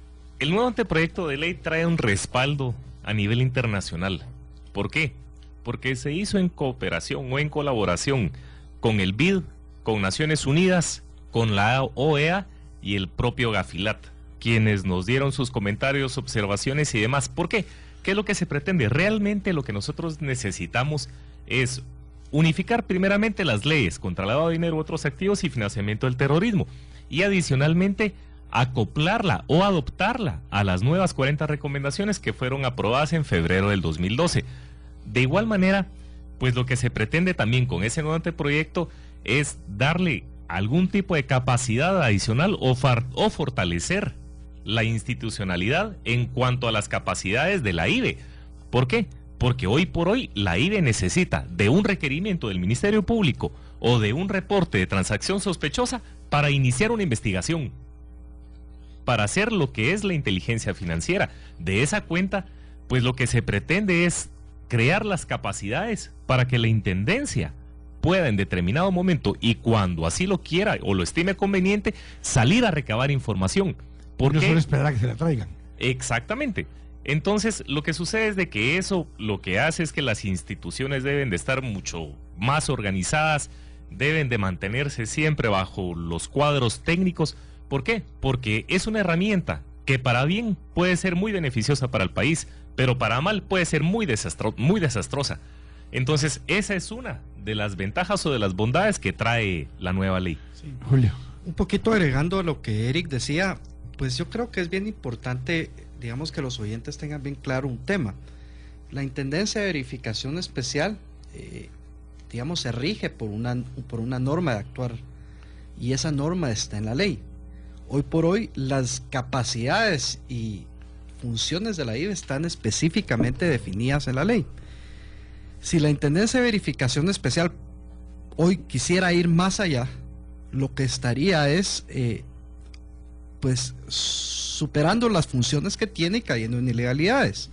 el nuevo anteproyecto de ley trae un respaldo a nivel internacional. ¿Por qué? Porque se hizo en cooperación o en colaboración con el B I D, con Naciones Unidas, con la O E A y el propio Gafilat, quienes nos dieron sus comentarios, observaciones y demás. ¿Por qué? ¿Qué es lo que se pretende? Realmente lo que nosotros necesitamos es unificar primeramente las leyes contra lavado de dinero, otros activos y financiamiento del terrorismo, y adicionalmente acoplarla o adoptarla a las nuevas cuarenta recomendaciones que fueron aprobadas en febrero del dos mil doce. De igual manera, pues lo que se pretende también con ese nuevo anteproyecto es darle algún tipo de capacidad adicional o, far, o fortalecer la institucionalidad en cuanto a las capacidades de la I B E. ¿Por qué? Porque hoy por hoy la I B E necesita de un requerimiento del Ministerio Público o de un reporte de transacción sospechosa para iniciar una investigación, para hacer lo que es la inteligencia financiera. De esa cuenta, pues lo que se pretende es crear las capacidades para que la Intendencia pueda en determinado momento y cuando así lo quiera o lo estime conveniente, salir a recabar información. ¿Por qué? No solo esperar a que se la traigan. Exactamente. Entonces, lo que sucede es de que eso lo que hace es que las instituciones deben de estar mucho más organizadas, deben de mantenerse siempre bajo los cuadros técnicos. ¿Por qué? Porque es una herramienta que para bien puede ser muy beneficiosa para el país, pero para mal puede ser muy, desastro- muy desastrosa. Entonces, esa es una de las ventajas o de las bondades que trae la nueva ley. Sí. Julio. Un poquito agregando a lo que Eric decía, pues yo creo que es bien importante, digamos, que los oyentes tengan bien claro un tema. La Intendencia de Verificación Especial, eh, digamos, se rige por una, por una norma de actuar, y esa norma está en la ley. Hoy por hoy, las capacidades y funciones de la I B E están específicamente definidas en la ley. Si la Intendencia de Verificación Especial hoy quisiera ir más allá, lo que estaría es eh, pues superando las funciones que tiene y cayendo en ilegalidades.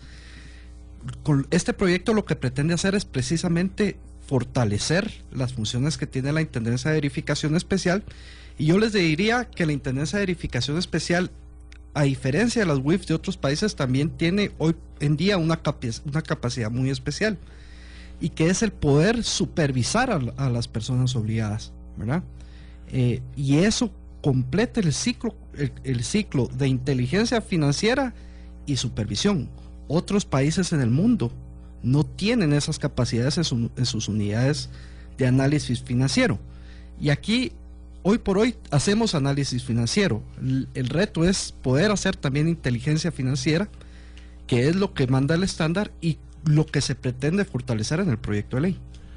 Con este proyecto lo que pretende hacer es precisamente fortalecer las funciones que tiene la Intendencia de Verificación Especial, y yo les diría que la Intendencia de Verificación Especial, a diferencia de las U I F de otros países, también tiene hoy en día una, capac- una capacidad muy especial, y que es el poder supervisar a, a las personas obligadas, ¿verdad? Eh, y eso completa el ciclo, el, el ciclo de inteligencia financiera y supervisión. Otros países en el mundo no tienen esas capacidades en, su, en sus unidades de análisis financiero. Y aquí, hoy por hoy, hacemos análisis financiero. El, el reto es poder hacer también inteligencia financiera, que es lo que manda el estándar y lo que se pretende fortalecer en el proyecto de ley.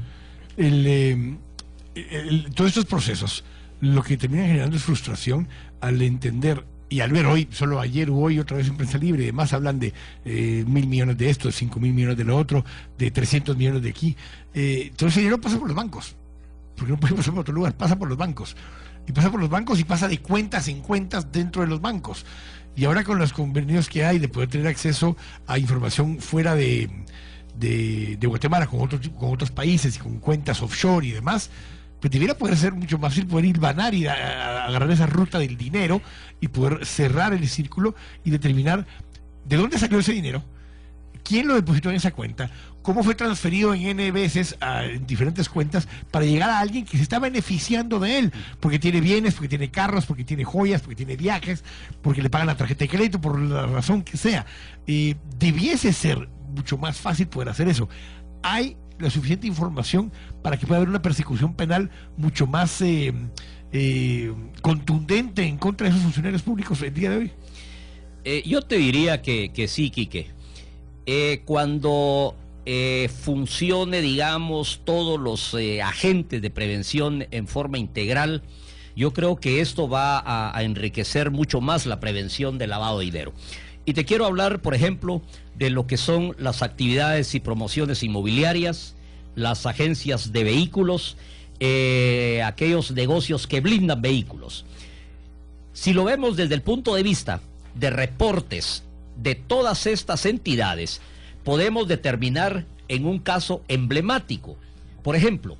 El, eh, el, todos estos procesos lo que termina generando es frustración al entender, y al ver hoy, solo ayer o hoy otra vez en Prensa Libre y demás, hablan de eh, mil millones de esto, cinco mil millones de lo otro, de trescientos millones de aquí. Eh, todo ese dinero pasa por los bancos, porque no puede pasar por otro lugar, pasa por los bancos. Y pasa por los bancos y pasa de cuentas en cuentas dentro de los bancos. Y ahora con los convenios que hay de poder tener acceso a información fuera de, de, de Guatemala, con otros, con otros países y con cuentas offshore y demás, pues debiera poder ser mucho más fácil poder hilvanar y a, a agarrar esa ruta del dinero y poder cerrar el círculo y determinar de dónde salió ese dinero, quién lo depositó en esa cuenta, cómo fue transferido en N veces a en diferentes cuentas para llegar a alguien que se está beneficiando de él, porque tiene bienes, porque tiene carros, porque tiene joyas, porque tiene viajes, porque le pagan la tarjeta de crédito, por la razón que sea. Eh, debiese ser mucho más fácil poder hacer eso. Hay la suficiente información para que pueda haber una persecución penal mucho más eh, eh, contundente en contra de esos funcionarios públicos el día de hoy. Eh, yo te diría que, que sí, Quique. Eh, cuando eh, funcione, digamos, todos los eh, agentes de prevención en forma integral, yo creo que esto va a, a enriquecer mucho más la prevención del lavado de dinero. Y te quiero hablar, por ejemplo, de lo que son las actividades y promociones inmobiliarias, las agencias de vehículos, eh, aquellos negocios que blindan vehículos. Si lo vemos desde el punto de vista de reportes de todas estas entidades, podemos determinar en un caso emblemático, por ejemplo,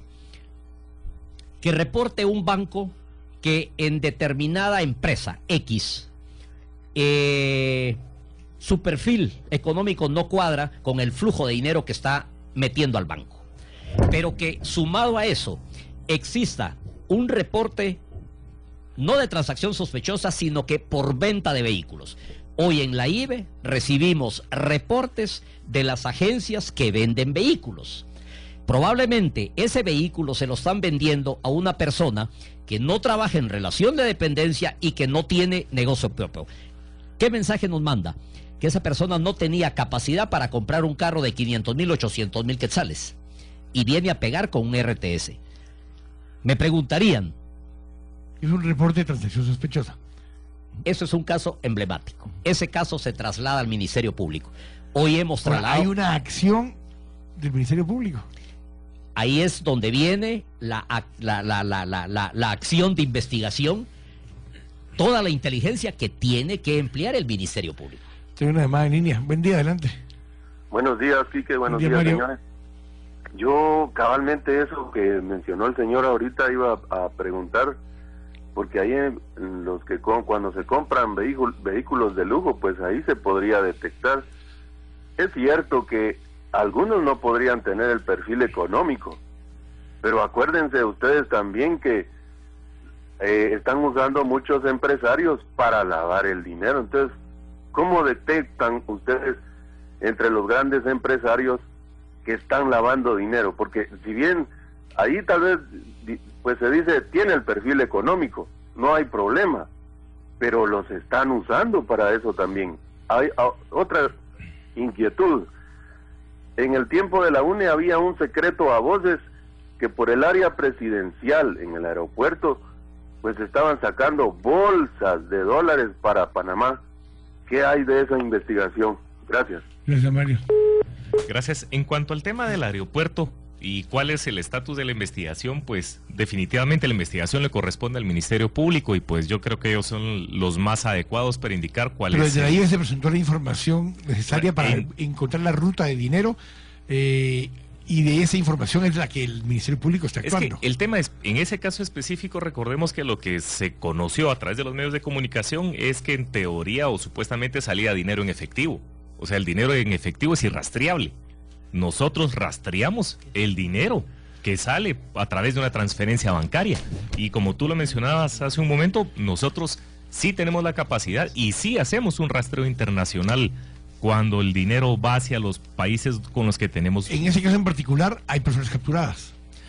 que reporte un banco que en determinada empresa X eh, su perfil económico no cuadra con el flujo de dinero que está metiendo al banco. Pero que sumado a eso exista un reporte no de transacción sospechosa, sino que por venta de vehículos. Hoy en la I B E recibimos reportes de las agencias que venden vehículos. Probablemente ese vehículo se lo están vendiendo a una persona que no trabaja en relación de dependencia y que no tiene negocio propio. ¿Qué mensaje nos manda? Que esa persona no tenía capacidad para comprar un carro de quinientos mil, ochocientos mil quetzales y viene a pegar con un R T S. Me preguntarían, es un reporte de transacción sospechosa. Eso es un caso emblemático. Ese caso se traslada al Ministerio Público. Hoy hemos trasladado... Hay una acción del Ministerio Público. Ahí es donde viene la, la, la, la, la, la, la acción de investigación, toda la inteligencia que tiene que emplear el Ministerio Público. Tengo una llamada en línea. Buen día, adelante. Buenos días, Quique. Buenos Buen día, días, Mario. señores. Yo cabalmente eso que mencionó el señor ahorita iba a, a preguntar, porque ahí en, en los que con, cuando se compran vehículos, vehículos de lujo, pues ahí se podría detectar. Es cierto que algunos no podrían tener el perfil económico, pero acuérdense ustedes también que eh, están usando muchos empresarios para lavar el dinero. Entonces, ¿cómo detectan ustedes entre los grandes empresarios que están lavando dinero? Porque si bien ahí tal vez pues se dice tiene el perfil económico, no hay problema, pero los están usando para eso también. Hay a, otra inquietud. En el tiempo de la U N E había un secreto a voces que por el área presidencial en el aeropuerto pues estaban sacando bolsas de dólares para Panamá. ¿Qué hay de esa investigación? Gracias. Gracias, Mario. Gracias. En cuanto al tema del aeropuerto y cuál es el estatus de la investigación, pues definitivamente la investigación le corresponde al Ministerio Público y pues yo creo que ellos son los más adecuados para indicar cuál Pero es... desde ahí se presentó la información necesaria para en- encontrar la ruta de dinero eh, y de esa información es la que el Ministerio Público está Es que actuando. el tema es, en ese caso específico, recordemos que lo que se conoció a través de los medios de comunicación es que en teoría o supuestamente salía dinero en efectivo. O sea, el dinero en efectivo es irrastreable. Nosotros rastreamos el dinero que sale a través de una transferencia bancaria. Y como tú lo mencionabas hace un momento, nosotros sí tenemos la capacidad y sí hacemos un rastreo internacional cuando el dinero va hacia los países con los que tenemos... En ese caso en particular hay personas capturadas.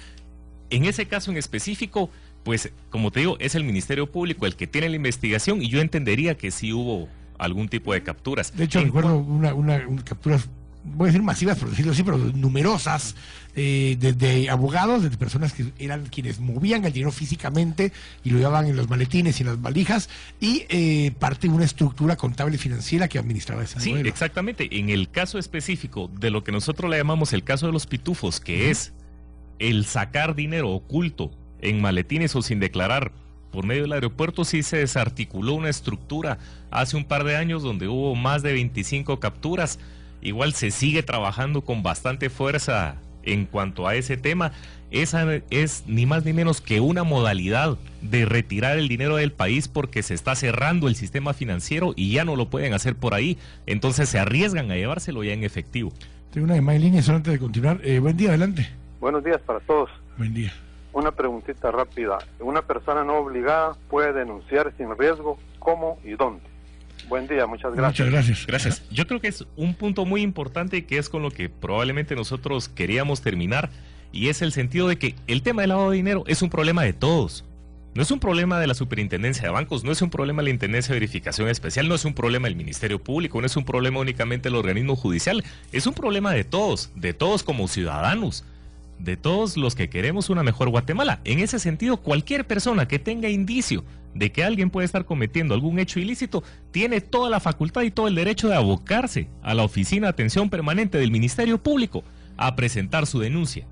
En ese caso en específico, pues como te digo, es el Ministerio Público el que tiene la investigación y yo entendería que sí hubo algún tipo de capturas. De hecho, En recuerdo cua- una, una, una capturas, voy a decir masivas, por decirlo así, pero numerosas, eh, desde abogados, desde personas que eran quienes movían el dinero físicamente y lo llevaban en los maletines y en las valijas, y eh, parte de una estructura contable y financiera que administraba ese Sí, modelo. exactamente. En el caso específico de lo que nosotros le llamamos el caso de los pitufos, que es el sacar dinero oculto en maletines o sin declarar por medio del aeropuerto, sí se desarticuló una estructura hace un par de años donde hubo más de veinticinco capturas. Igual se sigue trabajando con bastante fuerza en cuanto a ese tema. Esa es ni más ni menos que una modalidad de retirar el dinero del país porque se está cerrando el sistema financiero y ya no lo pueden hacer por ahí. Entonces se arriesgan a llevárselo ya en efectivo. Tengo una llamada en línea, solo antes de continuar. Eh, buen día, adelante. Buenos días para todos. Buen día. Una preguntita rápida. ¿Una persona no obligada puede denunciar sin riesgo? ¿Cómo y dónde? Buen día, muchas gracias. Muchas gracias. Gracias. Yo creo que es un punto muy importante que es con lo que probablemente nosotros queríamos terminar y es el sentido de que el tema del lavado de dinero es un problema de todos. No es un problema de la Superintendencia de Bancos, no es un problema de la Intendencia de Verificación Especial, no es un problema del Ministerio Público, no es un problema únicamente del organismo judicial, es un problema de todos, de todos como ciudadanos, de todos los que queremos una mejor Guatemala. En ese sentido, cualquier persona que tenga indicio de que alguien puede estar cometiendo algún hecho ilícito, tiene toda la facultad y todo el derecho de abocarse a la Oficina de Atención Permanente del Ministerio Público a presentar su denuncia.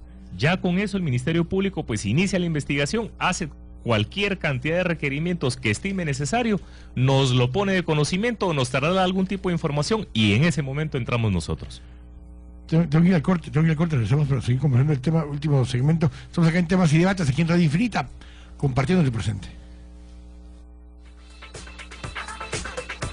Ya con eso el Ministerio Público pues inicia la investigación, hace cualquier cantidad de requerimientos que estime necesario, nos lo pone de conocimiento o nos traslada algún tipo de información y en ese momento entramos nosotros. Tengo, tengo que ir al corte, tengo que ir al corte, regresamos para seguir conversando el tema, último segmento. Estamos acá en Temas y Debates, aquí en Radio Infinita, compartiendo el presente.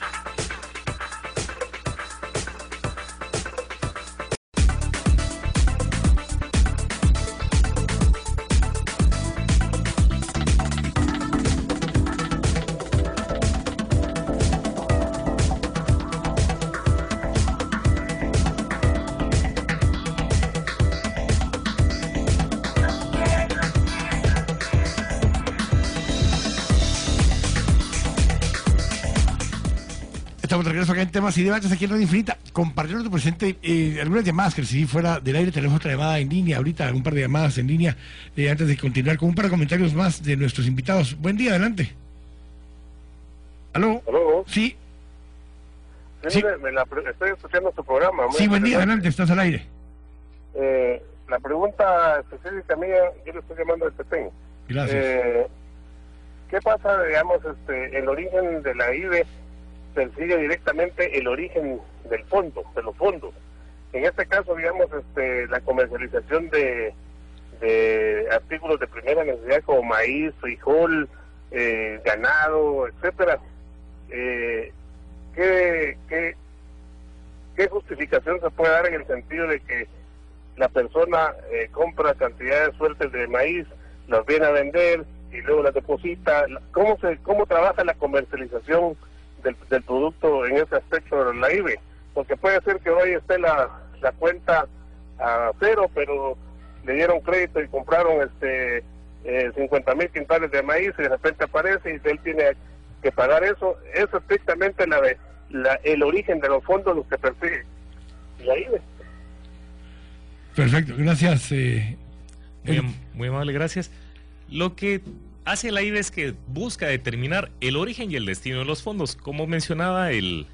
estamos de regreso acá en Temas y Debates aquí en Radio Infinita. Compartiendo tu presente eh, algunas llamadas que recibí fuera del aire. Tenemos otra llamada en línea ahorita, un par de llamadas en línea eh, antes de continuar con un par de comentarios más de nuestros invitados. Buen día, adelante. ¿Aló? ¿Aló? Sí. Sí, sí. Me, me la, estoy escuchando su programa. Sí, buen día, adelante, estás al aire. Eh, la pregunta específica mía, yo le estoy llamando de Petén. Gracias. Eh, ¿Qué pasa, digamos, este, el origen de la I B E persigue directamente el origen del fondo, de los fondos? En este caso, digamos, este, la comercialización de, de artículos de primera necesidad como maíz, frijol, eh, ganado, etcétera. Eh, ¿qué, qué, ¿Qué justificación se puede dar en el sentido de que la persona eh, compra cantidades fuertes de maíz, las viene a vender y luego las deposita? ¿Cómo se cómo trabaja la comercialización del, del producto en ese aspecto de la I B E? Porque puede ser que hoy esté la, la cuenta a cero, pero le dieron crédito y compraron este eh, cincuenta mil quintales de maíz y de repente aparece y él tiene que pagar eso. Es estrictamente la, la el origen de los fondos los que persigue la I B E. Perfecto, gracias. Eh, muy, am muy amable, gracias. Lo que hace la I B E es que busca determinar el origen y el destino de los fondos. Como mencionaba el,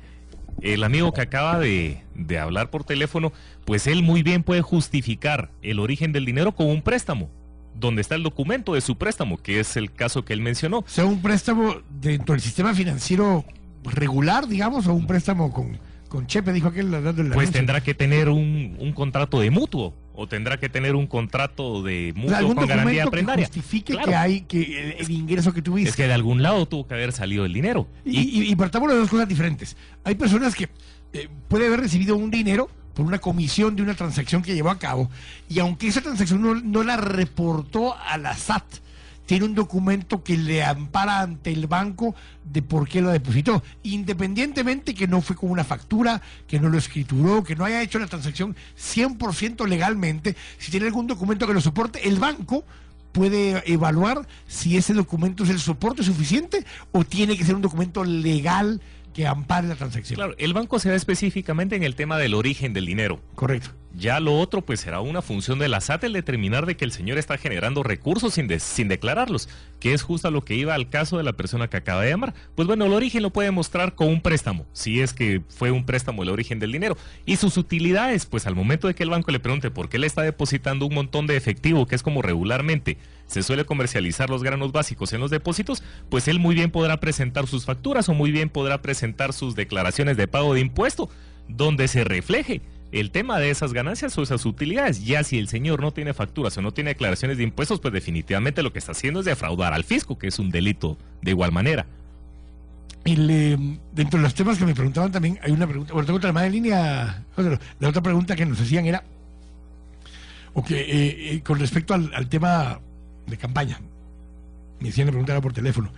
el amigo que acaba de, de hablar por teléfono, pues él muy bien puede justificar el origen del dinero con un préstamo, donde está el documento de su préstamo, que es el caso que él mencionó. O sea, un préstamo dentro del sistema financiero regular, digamos, o un préstamo con, con chepe, dijo aquel. Pues anuncio. Tendrá que tener un, un contrato de mutuo, o tendrá que tener un contrato de mutuo, o sea, con garantía prendaria. Que justifique claro. que hay que el, el ingreso que tuviste. Es que de algún lado tuvo que haber salido el dinero. Y, y, y partamos de dos cosas diferentes. Hay personas que eh, puede haber recibido un dinero por una comisión de una transacción que llevó a cabo, y aunque esa transacción no, no la reportó a la S A T, tiene un documento que le ampara ante el banco de por qué lo depositó, independientemente que no fue con una factura, que no lo escrituró, que no haya hecho la transacción cien por ciento legalmente. Si tiene algún documento que lo soporte, el banco puede evaluar si ese documento es el soporte suficiente o tiene que ser un documento legal que ampare la transacción. Claro, el banco se da específicamente en el tema del origen del dinero. Correcto. Ya lo otro pues será una función de la S A T el determinar de que el señor está generando recursos sin, de, sin declararlos, que es justo a lo que iba al caso de la persona que acaba de llamar. Pues bueno, el origen lo puede mostrar con un préstamo, si es que fue un préstamo el origen del dinero. Y sus utilidades, pues al momento de que el banco le pregunte por qué le está depositando un montón de efectivo, que es como regularmente se suele comercializar los granos básicos en los depósitos, pues él muy bien podrá presentar sus facturas o muy bien podrá presentar sus declaraciones de pago de impuesto, donde se refleje el tema de esas ganancias o esas utilidades. Ya si el señor no tiene facturas o no tiene declaraciones de impuestos, pues definitivamente lo que está haciendo es defraudar al fisco, que es un delito de igual manera. El, eh, dentro de los temas que me preguntaban también, hay una pregunta, bueno, tengo otra llamada en línea, José, la otra pregunta que nos hacían era, o que eh, eh, con respecto al, al tema de campaña, me hacían la pregunta era por teléfono.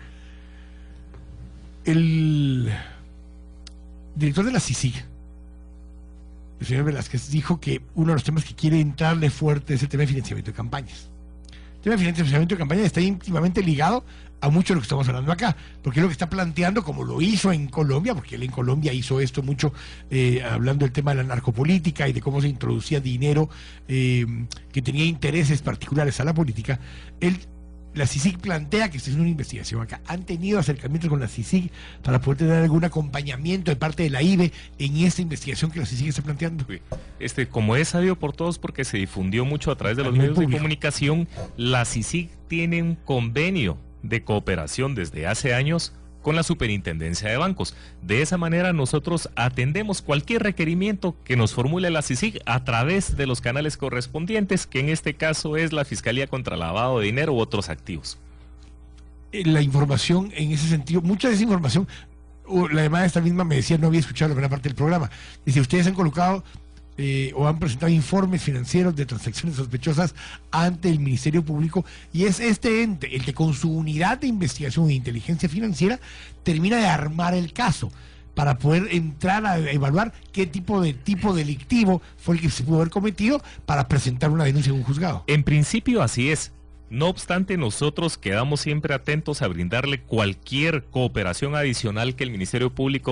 El director de la C I C I G, el señor Velázquez, dijo que uno de los temas que quiere entrarle fuerte es el tema de financiamiento de campañas. El tema de financiamiento de campañas está íntimamente ligado a mucho de lo que estamos hablando acá, porque es lo que está planteando, como lo hizo en Colombia, porque él en Colombia hizo esto mucho, eh, hablando del tema de la narcopolítica y de cómo se introducía dinero eh, que tenía intereses particulares a la política. Él, la C I C I G plantea que se es una investigación acá. ¿Han tenido acercamientos con la C I C I G para poder tener algún acompañamiento de parte de la I B E en esta investigación que la C I C I G está planteando? Este, como es sabido por todos porque se difundió mucho a través de los medios de comunicación, la C I C I G tiene un convenio de cooperación desde hace años con la Superintendencia de Bancos. De esa manera nosotros atendemos cualquier requerimiento que nos formule la C I C I G a través de los canales correspondientes, que en este caso es la Fiscalía contra Lavado de Dinero u otros activos. La información en ese sentido, mucha de esa información, la llamada esta misma me decía, no había escuchado la primera parte del programa, dice, ustedes han colocado Eh, o han presentado informes financieros de transacciones sospechosas ante el Ministerio Público, y es este ente el que con su unidad de investigación e inteligencia financiera termina de armar el caso para poder entrar a evaluar qué tipo de tipo delictivo fue el que se pudo haber cometido para presentar una denuncia en un juzgado. En principio así es. No obstante, nosotros quedamos siempre atentos a brindarle cualquier cooperación adicional que el Ministerio Público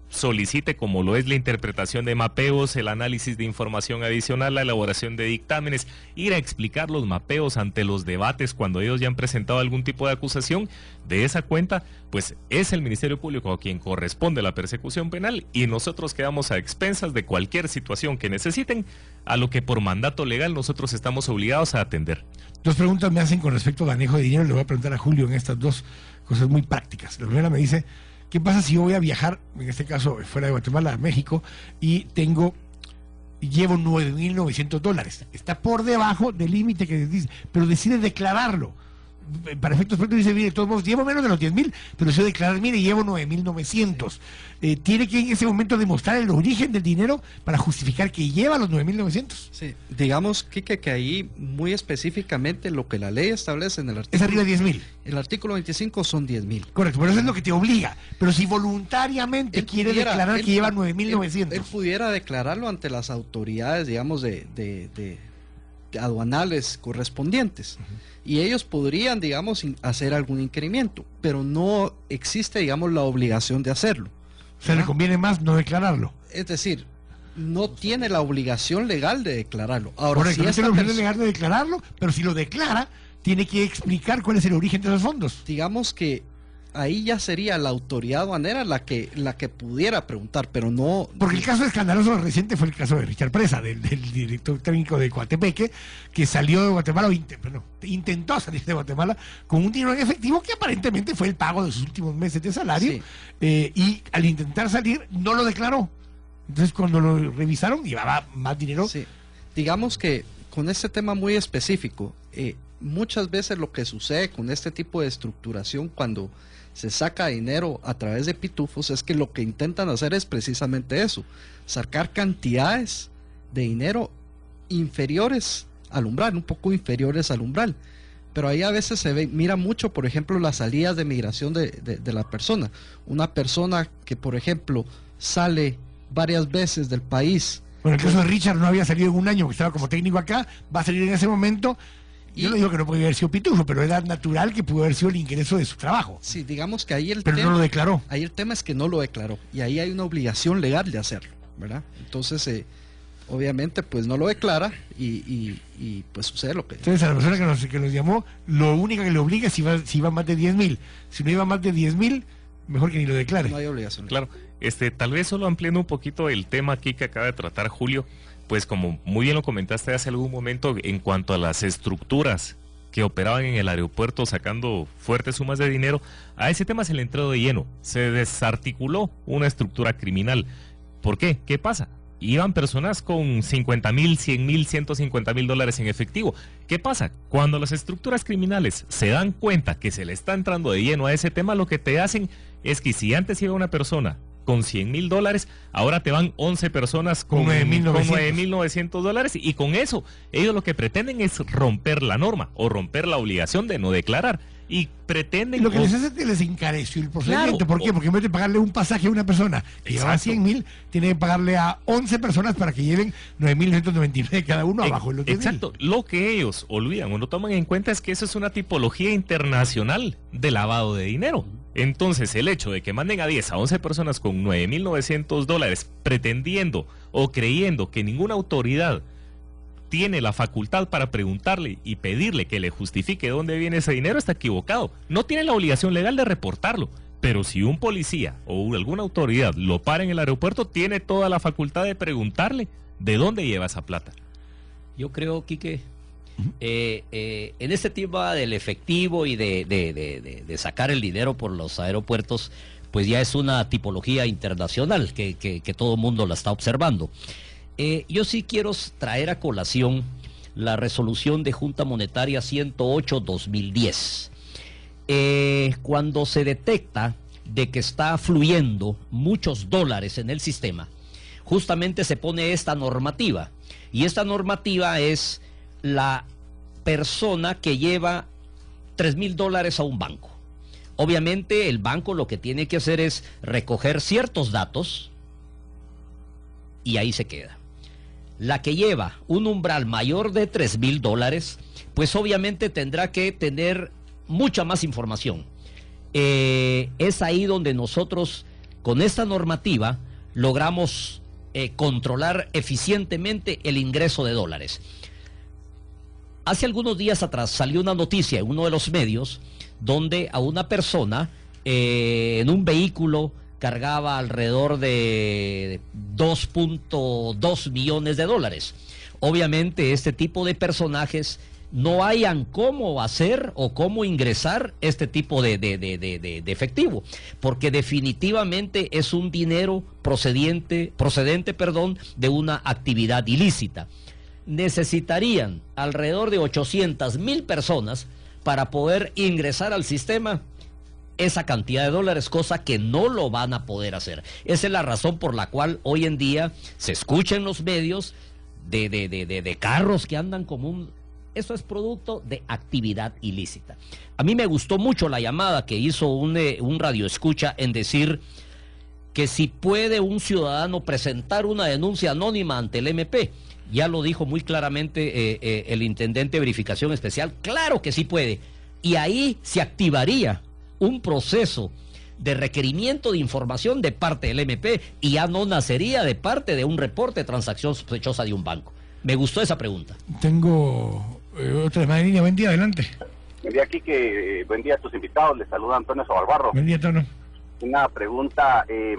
solicite, como lo es la interpretación de mapeos, el análisis de información adicional, la elaboración de dictámenes, ir a explicar los mapeos ante los debates cuando ellos ya han presentado algún tipo de acusación de esa cuenta, pues es el Ministerio Público a quien corresponde la persecución penal y nosotros quedamos a expensas de cualquier situación que necesiten, a lo que por mandato legal nosotros estamos obligados a atender. Dos preguntas me hacen con respecto al manejo de dinero, le voy a preguntar a Julio en estas dos cosas muy prácticas. La primera me dice, ¿qué pasa si yo voy a viajar, en este caso fuera de Guatemala, a México, y tengo, llevo nueve mil novecientos dólares? Está por debajo del límite que dice, pero decide declararlo. Para efectos prácticos dice, mire, de todos modos, llevo menos de los diez mil, pero si yo declarar, mire, llevo nueve mil novecientos. Eh, tiene que en ese momento demostrar el origen del dinero para justificar que lleva los nueve mil novecientos. Sí, digamos, Quique, que ahí muy específicamente lo que la ley establece en el artículo... Es arriba de diez mil. El artículo veinticinco son diez mil. Correcto, pero eso es lo que te obliga. Pero si voluntariamente él quiere pudiera, declarar él, que lleva nueve mil novecientos. Él, él pudiera declararlo ante las autoridades, digamos, de, de, de aduanales correspondientes. Uh-huh. Y ellos podrían, digamos, hacer algún incremento, pero no existe, digamos, la obligación de hacerlo. O sea, ¿le conviene más no declararlo? Es decir, no tiene la obligación legal de declararlo. Ahora, Correcto, si no tiene la obligación legal de declararlo, pero si lo declara, tiene que explicar cuál es el origen de los fondos. Digamos que ahí ya sería la autoridad aduanera la que la que pudiera preguntar, pero no... Porque el caso escandaloso reciente fue el caso de Richard Presa, del, del director técnico de Coatepeque, que salió de Guatemala, o int- bueno, intentó salir de Guatemala con un dinero en efectivo que aparentemente fue el pago de sus últimos meses de salario, sí. eh, y al intentar salir no lo declaró. Entonces cuando lo revisaron llevaba más dinero. Sí. Digamos que con este tema muy específico, eh, muchas veces lo que sucede con este tipo de estructuración cuando se saca dinero a través de pitufos es que lo que intentan hacer es precisamente eso, sacar cantidades de dinero inferiores al umbral, un poco inferiores al umbral. Pero ahí a veces se ve, mira mucho, por ejemplo, las salidas de migración de, de, de la persona. Una persona que, por ejemplo, sale varias veces del país. Bueno, el caso de Richard no había salido en un año, que estaba como técnico acá, va a salir en ese momento. Yo no digo que no podía haber sido pitufo, pero era natural que pudo haber sido el ingreso de su trabajo. Sí, digamos que ahí el pero tema... no lo declaró. Ahí el tema es que no lo declaró, y ahí hay una obligación legal de hacerlo, ¿verdad? Entonces, eh, obviamente, pues no lo declara, y, y, y pues sucede lo que... Entonces, a la persona que nos, que nos llamó, lo único que le obliga es si va, si va más de diez mil. Si no iba más de diez mil, mejor que ni lo declare. No hay obligación. Claro, este, tal vez solo ampliando un poquito el tema aquí que acaba de tratar Julio, pues como muy bien lo comentaste hace algún momento en cuanto a las estructuras que operaban en el aeropuerto sacando fuertes sumas de dinero, a ese tema se le entró de lleno, se desarticuló una estructura criminal. ¿Por qué? ¿Qué pasa? Iban personas con cincuenta mil, cien mil, ciento cincuenta mil dólares en efectivo. ¿Qué pasa? Cuando las estructuras criminales se dan cuenta que se le está entrando de lleno a ese tema, lo que te hacen es que si antes iba una persona con cien mil dólares, ahora te van once personas con, con nueve mil novecientos dólares, y con eso ellos lo que pretenden es romper la norma o romper la obligación de no declarar, y pretenden... Y lo que les hace es que les encareció el procedimiento. Claro. ¿Por qué? Porque en vez de pagarle un pasaje a una persona que lleva cien mil, tiene que pagarle a once personas para que lleven nueve mil novecientos noventa y nueve cada uno abajo de los diez mil. Exacto. Lo que ellos olvidan o no toman en cuenta es que eso es una tipología internacional de lavado de dinero. Entonces, el hecho de que manden a diez, a once personas con nueve mil novecientos dólares pretendiendo o creyendo que ninguna autoridad tiene la facultad para preguntarle y pedirle que le justifique dónde viene ese dinero, está equivocado. No tiene la obligación legal de reportarlo, pero si un policía o alguna autoridad lo para en el aeropuerto, tiene toda la facultad de preguntarle de dónde lleva esa plata. Yo creo, Quique, eh, eh, en este tema del efectivo y de, de, de, de, de sacar el dinero por los aeropuertos, pues ya es una tipología internacional que, que, que todo el mundo la está observando. Eh, yo sí quiero traer a colación la resolución de Junta Monetaria ciento ocho guión dos mil diez. Eh, cuando se detecta de que está fluyendo muchos dólares en el sistema, justamente se pone esta normativa, y esta normativa es la persona que lleva tres mil dólares a un banco. Obviamente el banco lo que tiene que hacer es recoger ciertos datos y ahí se queda. La que lleva un umbral mayor de tres mil dólares, pues obviamente tendrá que tener mucha más información. Eh, es ahí donde nosotros Con esta normativa logramos eh, controlar eficientemente el ingreso de dólares. Hace algunos días atrás salió una noticia en uno de los medios donde a una persona eh, en un vehículo cargaba alrededor de dos punto dos millones de dólares. Obviamente este tipo de personajes no hayan cómo hacer o cómo ingresar este tipo de, de, de, de, de, de efectivo, porque definitivamente es un dinero procedente, procedente perdón, de una actividad ilícita. Necesitarían alrededor de ochocientas mil personas para poder ingresar al sistema esa cantidad de dólares, cosa que no lo van a poder hacer. Esa es la razón por la cual hoy en día se escucha en los medios de, de, de, de, de carros que andan como un... Eso es producto de actividad ilícita. A mí me gustó mucho la llamada que hizo un, eh, un radioescucha en decir que si puede un ciudadano presentar una denuncia anónima ante el M P. Ya lo dijo muy claramente eh, eh, el intendente de verificación especial. Claro que sí puede. Y ahí se activaría un proceso de requerimiento de información de parte del M P y ya no nacería de parte de un reporte de transacción sospechosa de un banco. Me gustó esa pregunta. Tengo eh, otra llamada en línea. Buen día, adelante. Buen día, Quique. Buen día a tus invitados. Les saluda Antonio Sobalbarro. Buen día, Tono. Una pregunta eh,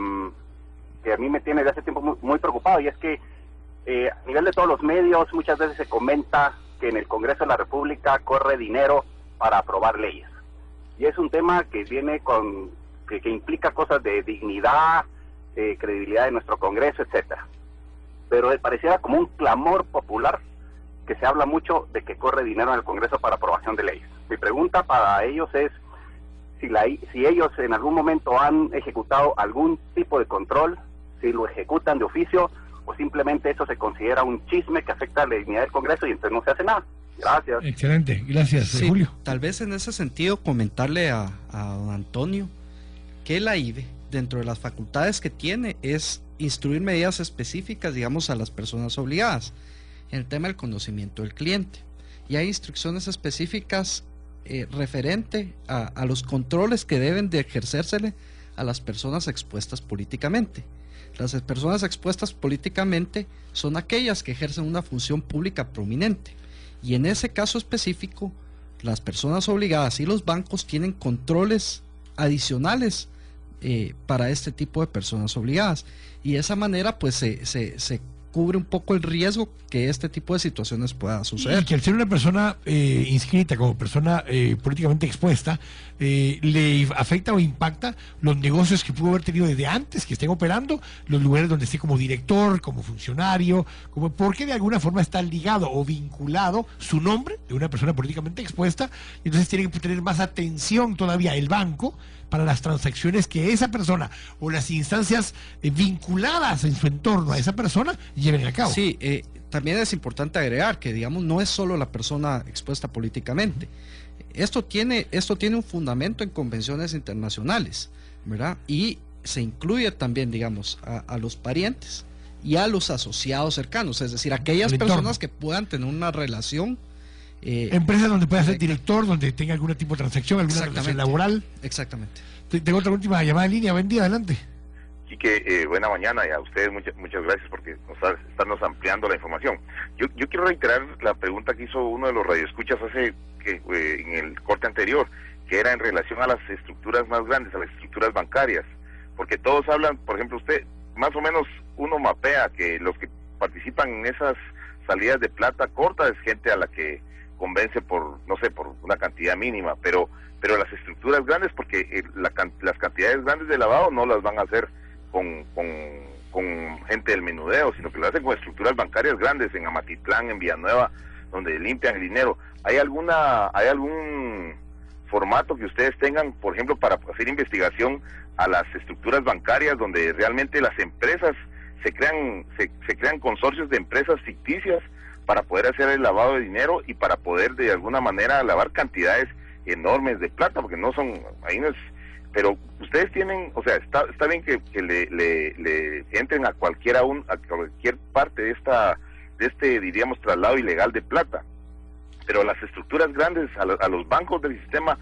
que a mí me tiene de hace tiempo muy, muy preocupado, y es que eh, a nivel de todos los medios muchas veces se comenta que en el Congreso de la República corre dinero para aprobar leyes. Y es un tema que viene con que, que implica cosas de dignidad, de credibilidad de nuestro Congreso, etcétera. Pero pareciera como un clamor popular que se habla mucho de que corre dinero en el Congreso para aprobación de leyes. Mi pregunta para ellos es si, la, si ellos en algún momento han ejecutado algún tipo de control, si lo ejecutan de oficio o simplemente eso se considera un chisme que afecta a la dignidad del Congreso y entonces no se hace nada. Gracias. Excelente, gracias, Sí, Julio. tal vez en ese sentido comentarle a, a don Antonio que la I B E, dentro de las facultades que tiene, es instruir medidas específicas, digamos, a las personas obligadas en el tema del conocimiento del cliente. Y hay instrucciones específicas eh, referente a, a los controles que deben de ejercérsele a las personas expuestas políticamente. Las personas expuestas políticamente son aquellas que ejercen una función pública prominente. Y en ese caso específico, las personas obligadas y los bancos tienen controles adicionales eh, para este tipo de personas obligadas. Y de esa manera, pues, se, se, se cubre un poco el riesgo que este tipo de situaciones pueda suceder. Y que al ser una persona eh, inscrita como persona eh, políticamente expuesta, eh, le afecta o impacta los negocios que pudo haber tenido desde antes, que estén operando, los lugares donde esté como director, como funcionario, como porque de alguna forma está ligado o vinculado su nombre de una persona políticamente expuesta, y entonces tiene que tener más atención todavía el banco para las transacciones que esa persona o las instancias eh, vinculadas en su entorno a esa persona lleven a cabo. Sí, eh, también es importante agregar que, digamos, no es solo la persona expuesta políticamente. Esto tiene, esto tiene un fundamento en convenciones internacionales, ¿verdad? Y se incluye también, digamos, a, a los parientes y a los asociados cercanos, es decir, aquellas personas que puedan tener una relación. Eh, Empresas donde pueda ser director, donde tenga algún tipo de transacción, alguna relación laboral. Exactamente. Tengo otra última llamada en línea. Buen día, adelante. Quique, eh, buena mañana, y a ustedes muchas muchas gracias porque nos están nos ampliando la información. Yo yo quiero reiterar la pregunta que hizo uno de los radioescuchas hace que eh, en el corte anterior, que era en relación a las estructuras más grandes, a las estructuras bancarias, porque todos hablan, por ejemplo, usted más o menos uno mapea que los que participan en esas salidas de plata corta es gente a la que convence por, no sé, por una cantidad mínima, pero pero las estructuras grandes, porque eh, la, las cantidades grandes de lavado no las van a hacer con, con, con gente del menudeo, sino que lo hacen con estructuras bancarias grandes en Amatitlán, en Villanueva, donde limpian el dinero. ¿Hay alguna, hay algún formato que ustedes tengan, por ejemplo, para hacer investigación a las estructuras bancarias, donde realmente las empresas se crean, se, se crean consorcios de empresas ficticias para poder hacer el lavado de dinero y para poder de alguna manera lavar cantidades enormes de plata, porque no son, ahí no es, pero ustedes tienen, o sea, está está bien que, que le, le, le entren a cualquiera un, a cualquier parte de esta, de este, diríamos, traslado ilegal de plata, pero las estructuras grandes, a, a los bancos del sistema,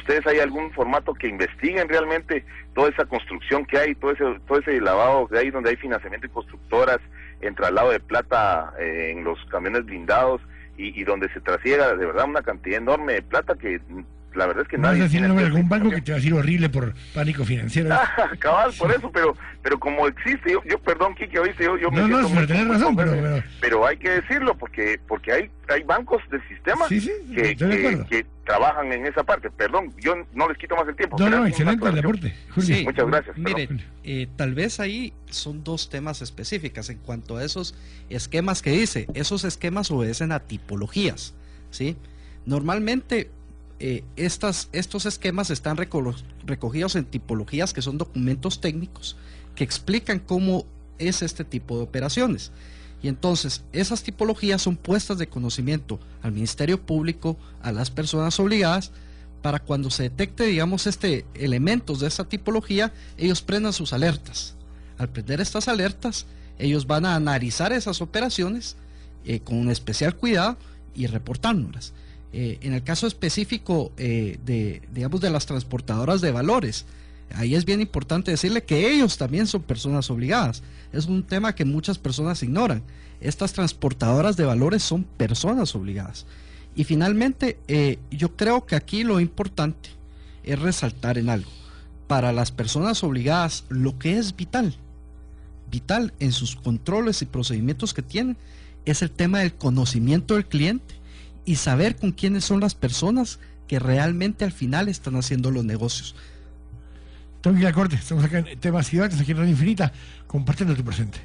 ¿ustedes hay algún formato que investiguen realmente toda esa construcción que hay, todo ese, todo ese lavado que hay, donde hay financiamiento y constructoras, en traslado de plata eh, en los camiones blindados y, y donde se trasiega de verdad una cantidad enorme de plata que la verdad es que no nadie... No es decir tiene nombre de algún banco que te va a decir horrible por pánico financiero. Ah, cabal, por eso, pero pero como existe, yo, yo perdón, Quique, oíste, yo, yo me no, siento no, muy, tenés muy razón, pero, convencido, pero... pero hay que decirlo, porque porque hay hay bancos del sistema sí, sí, que, estoy de que, acuerdo. que trabajan en esa parte. Perdón, yo no les quito más el tiempo. No, no, Gracias, excelente el aporte, Julio. Sí, muchas gracias. Mire, perdón. eh, tal vez ahí son dos temas específicos en cuanto a esos esquemas que dice. Esos esquemas obedecen a tipologías, ¿sí? Normalmente eh, estas, estos esquemas están reco recogidos en tipologías que son documentos técnicos que explican cómo es este tipo de operaciones. Y entonces esas tipologías son puestas de conocimiento al Ministerio Público, a las personas obligadas, para cuando se detecte, digamos, este elementos de esta tipología, ellos prendan sus alertas. Al prender estas alertas, ellos van a analizar esas operaciones eh, con un especial cuidado y reportándolas. Eh, en el caso específico eh, de, digamos, de las transportadoras de valores, ahí es bien importante decirle que ellos también son personas obligadas. Es un tema que muchas personas ignoran. Estas transportadoras de valores son personas obligadas. Y finalmente, eh, yo creo que aquí lo importante es resaltar en algo. Para las personas obligadas, lo que es vital, vital en sus controles y procedimientos que tienen, es el tema del conocimiento del cliente y saber con quiénes son las personas que realmente al final están haciendo los negocios. Tengo que ir al corte, estamos acá en temas y debates aquí en Radio Infinita, compartiendo tu presente.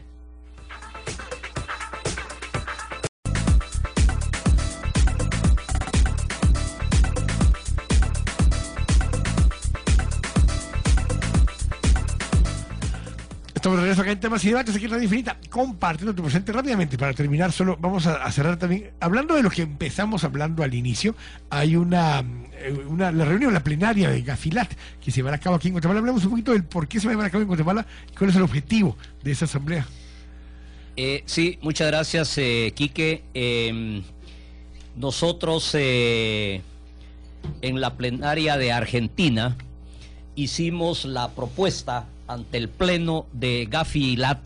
Estamos de regreso acá en temas y debates aquí en Radio Infinita, compartiendo tu presente. Rápidamente, para terminar, solo vamos a, a cerrar también, hablando de lo que empezamos hablando al inicio. Hay una, una la reunión, la plenaria de Gafilat, que se llevará a cabo aquí en Guatemala. Hablamos un poquito del por qué se va a llevar a cabo en Guatemala y cuál es el objetivo de esa asamblea. Eh, sí, muchas gracias, eh, Quique. Eh, nosotros eh, en la plenaria de Argentina hicimos la propuesta ante el pleno de Gafilat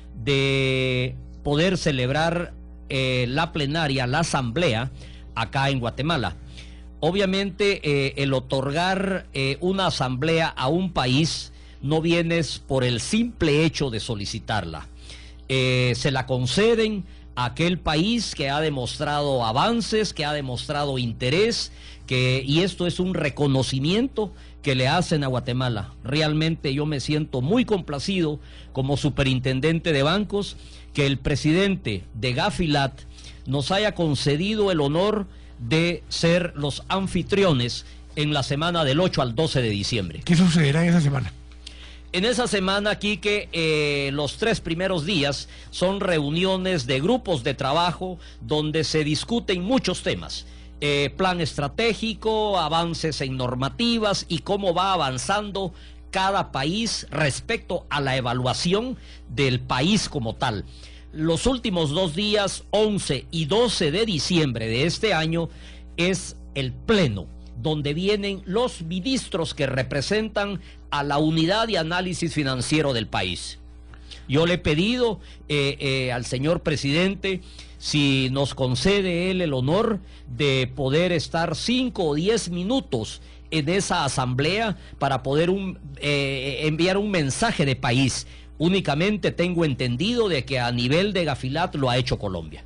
de poder celebrar eh, la plenaria, la asamblea acá en Guatemala. Obviamente eh, el otorgar eh, una asamblea a un país no viene por el simple hecho de solicitarla. Eh, se la conceden a aquel país que ha demostrado avances, que ha demostrado interés, que, y esto es un reconocimiento que le hacen a Guatemala. Realmente yo me siento muy complacido como superintendente de bancos que el presidente de Gafilat nos haya concedido el honor de ser los anfitriones en la semana del ocho al doce de diciembre. ¿Qué sucederá en esa semana? En esa semana, Quique, eh, los tres primeros días son reuniones de grupos de trabajo donde se discuten muchos temas. Eh, plan estratégico, avances en normativas y cómo va avanzando cada país respecto a la evaluación del país como tal. Los últimos dos días, once y doce de diciembre de este año, es el pleno, donde vienen los ministros que representan a la unidad de análisis financiero del país. Yo le he pedido eh, eh, al señor presidente si nos concede él el honor de poder estar cinco o diez minutos en esa asamblea para poder un, eh, enviar un mensaje de país. Únicamente tengo entendido de que a nivel de Gafilat lo ha hecho Colombia.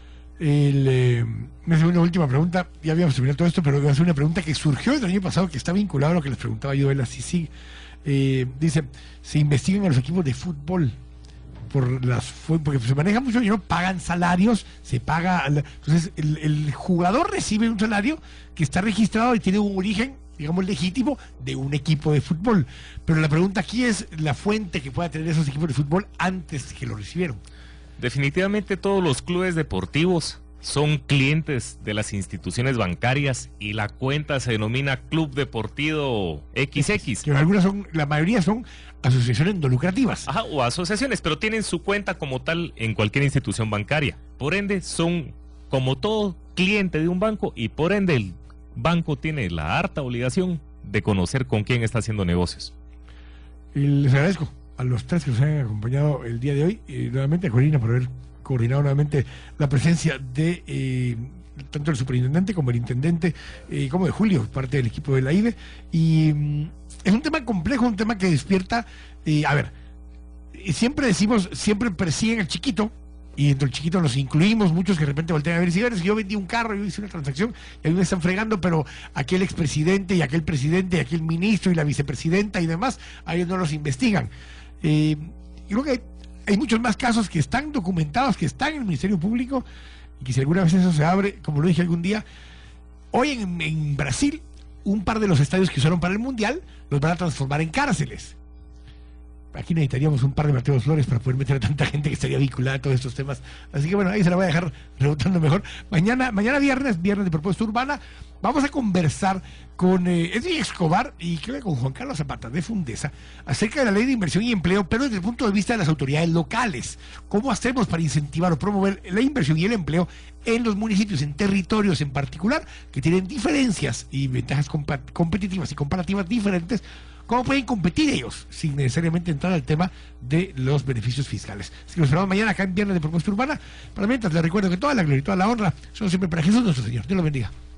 El, eh, me hace una última pregunta, ya habíamos terminado todo esto, pero voy a hacer una pregunta que surgió el año pasado, que está vinculado a lo que les preguntaba yo de la C I C I G. Eh, dice, se investigan a los equipos de fútbol por las porque se maneja mucho dinero, pagan salarios, se paga, entonces el, el jugador recibe un salario que está registrado y tiene un origen, digamos, legítimo de un equipo de fútbol, pero la pregunta aquí es la fuente que pueda tener esos equipos de fútbol antes que lo recibieron. Definitivamente todos los clubes deportivos son clientes de las instituciones bancarias y la cuenta se denomina Club Deportivo equis equis. Que algunas son, la mayoría son asociaciones no lucrativas. Ajá, o asociaciones, pero tienen su cuenta como tal en cualquier institución bancaria. Por ende, son como todo cliente de un banco y por ende el banco tiene la harta obligación de conocer con quién está haciendo negocios. Y les agradezco a los tres que nos han acompañado el día de hoy, y nuevamente a Corina por haber coordinado nuevamente la presencia de eh, tanto el superintendente como el intendente, eh, como de Julio, parte del equipo de la I B E. Y mm, es un tema complejo, un tema que despierta, eh, a ver, siempre decimos, siempre persiguen al chiquito, y dentro del chiquito nos incluimos muchos que de repente voltean a ver, si ves, yo vendí un carro, yo hice una transacción, y a mí me están fregando, pero aquel expresidente y aquel presidente y aquel ministro y la vicepresidenta y demás, a ellos no los investigan. Eh, yo creo que hay, hay muchos más casos que están documentados, que están en el Ministerio Público, y que si alguna vez eso se abre, como lo dije algún día, hoy en, en Brasil, un par de los estadios que usaron para el Mundial los van a transformar en cárceles. Aquí necesitaríamos un par de Mateos Flores para poder meter a tanta gente que estaría vinculada a todos estos temas. Así que bueno, ahí se la voy a dejar rebotando mejor. Mañana, mañana viernes, viernes de Propuesta Urbana, vamos a conversar con eh, Edwin Escobar y creo que con Juan Carlos Zapata de Fundesa acerca de la ley de inversión y empleo, pero desde el punto de vista de las autoridades locales. ¿Cómo hacemos para incentivar o promover la inversión y el empleo en los municipios, en territorios en particular, que tienen diferencias y ventajas comp- competitivas y comparativas diferentes? ¿Cómo pueden competir ellos sin necesariamente entrar al tema de los beneficios fiscales? Así que nos esperamos mañana acá en Viernes de Propuesta Urbana. Para mientras les recuerdo que toda la gloria y toda la honra son siempre para Jesús nuestro Señor. Dios los bendiga.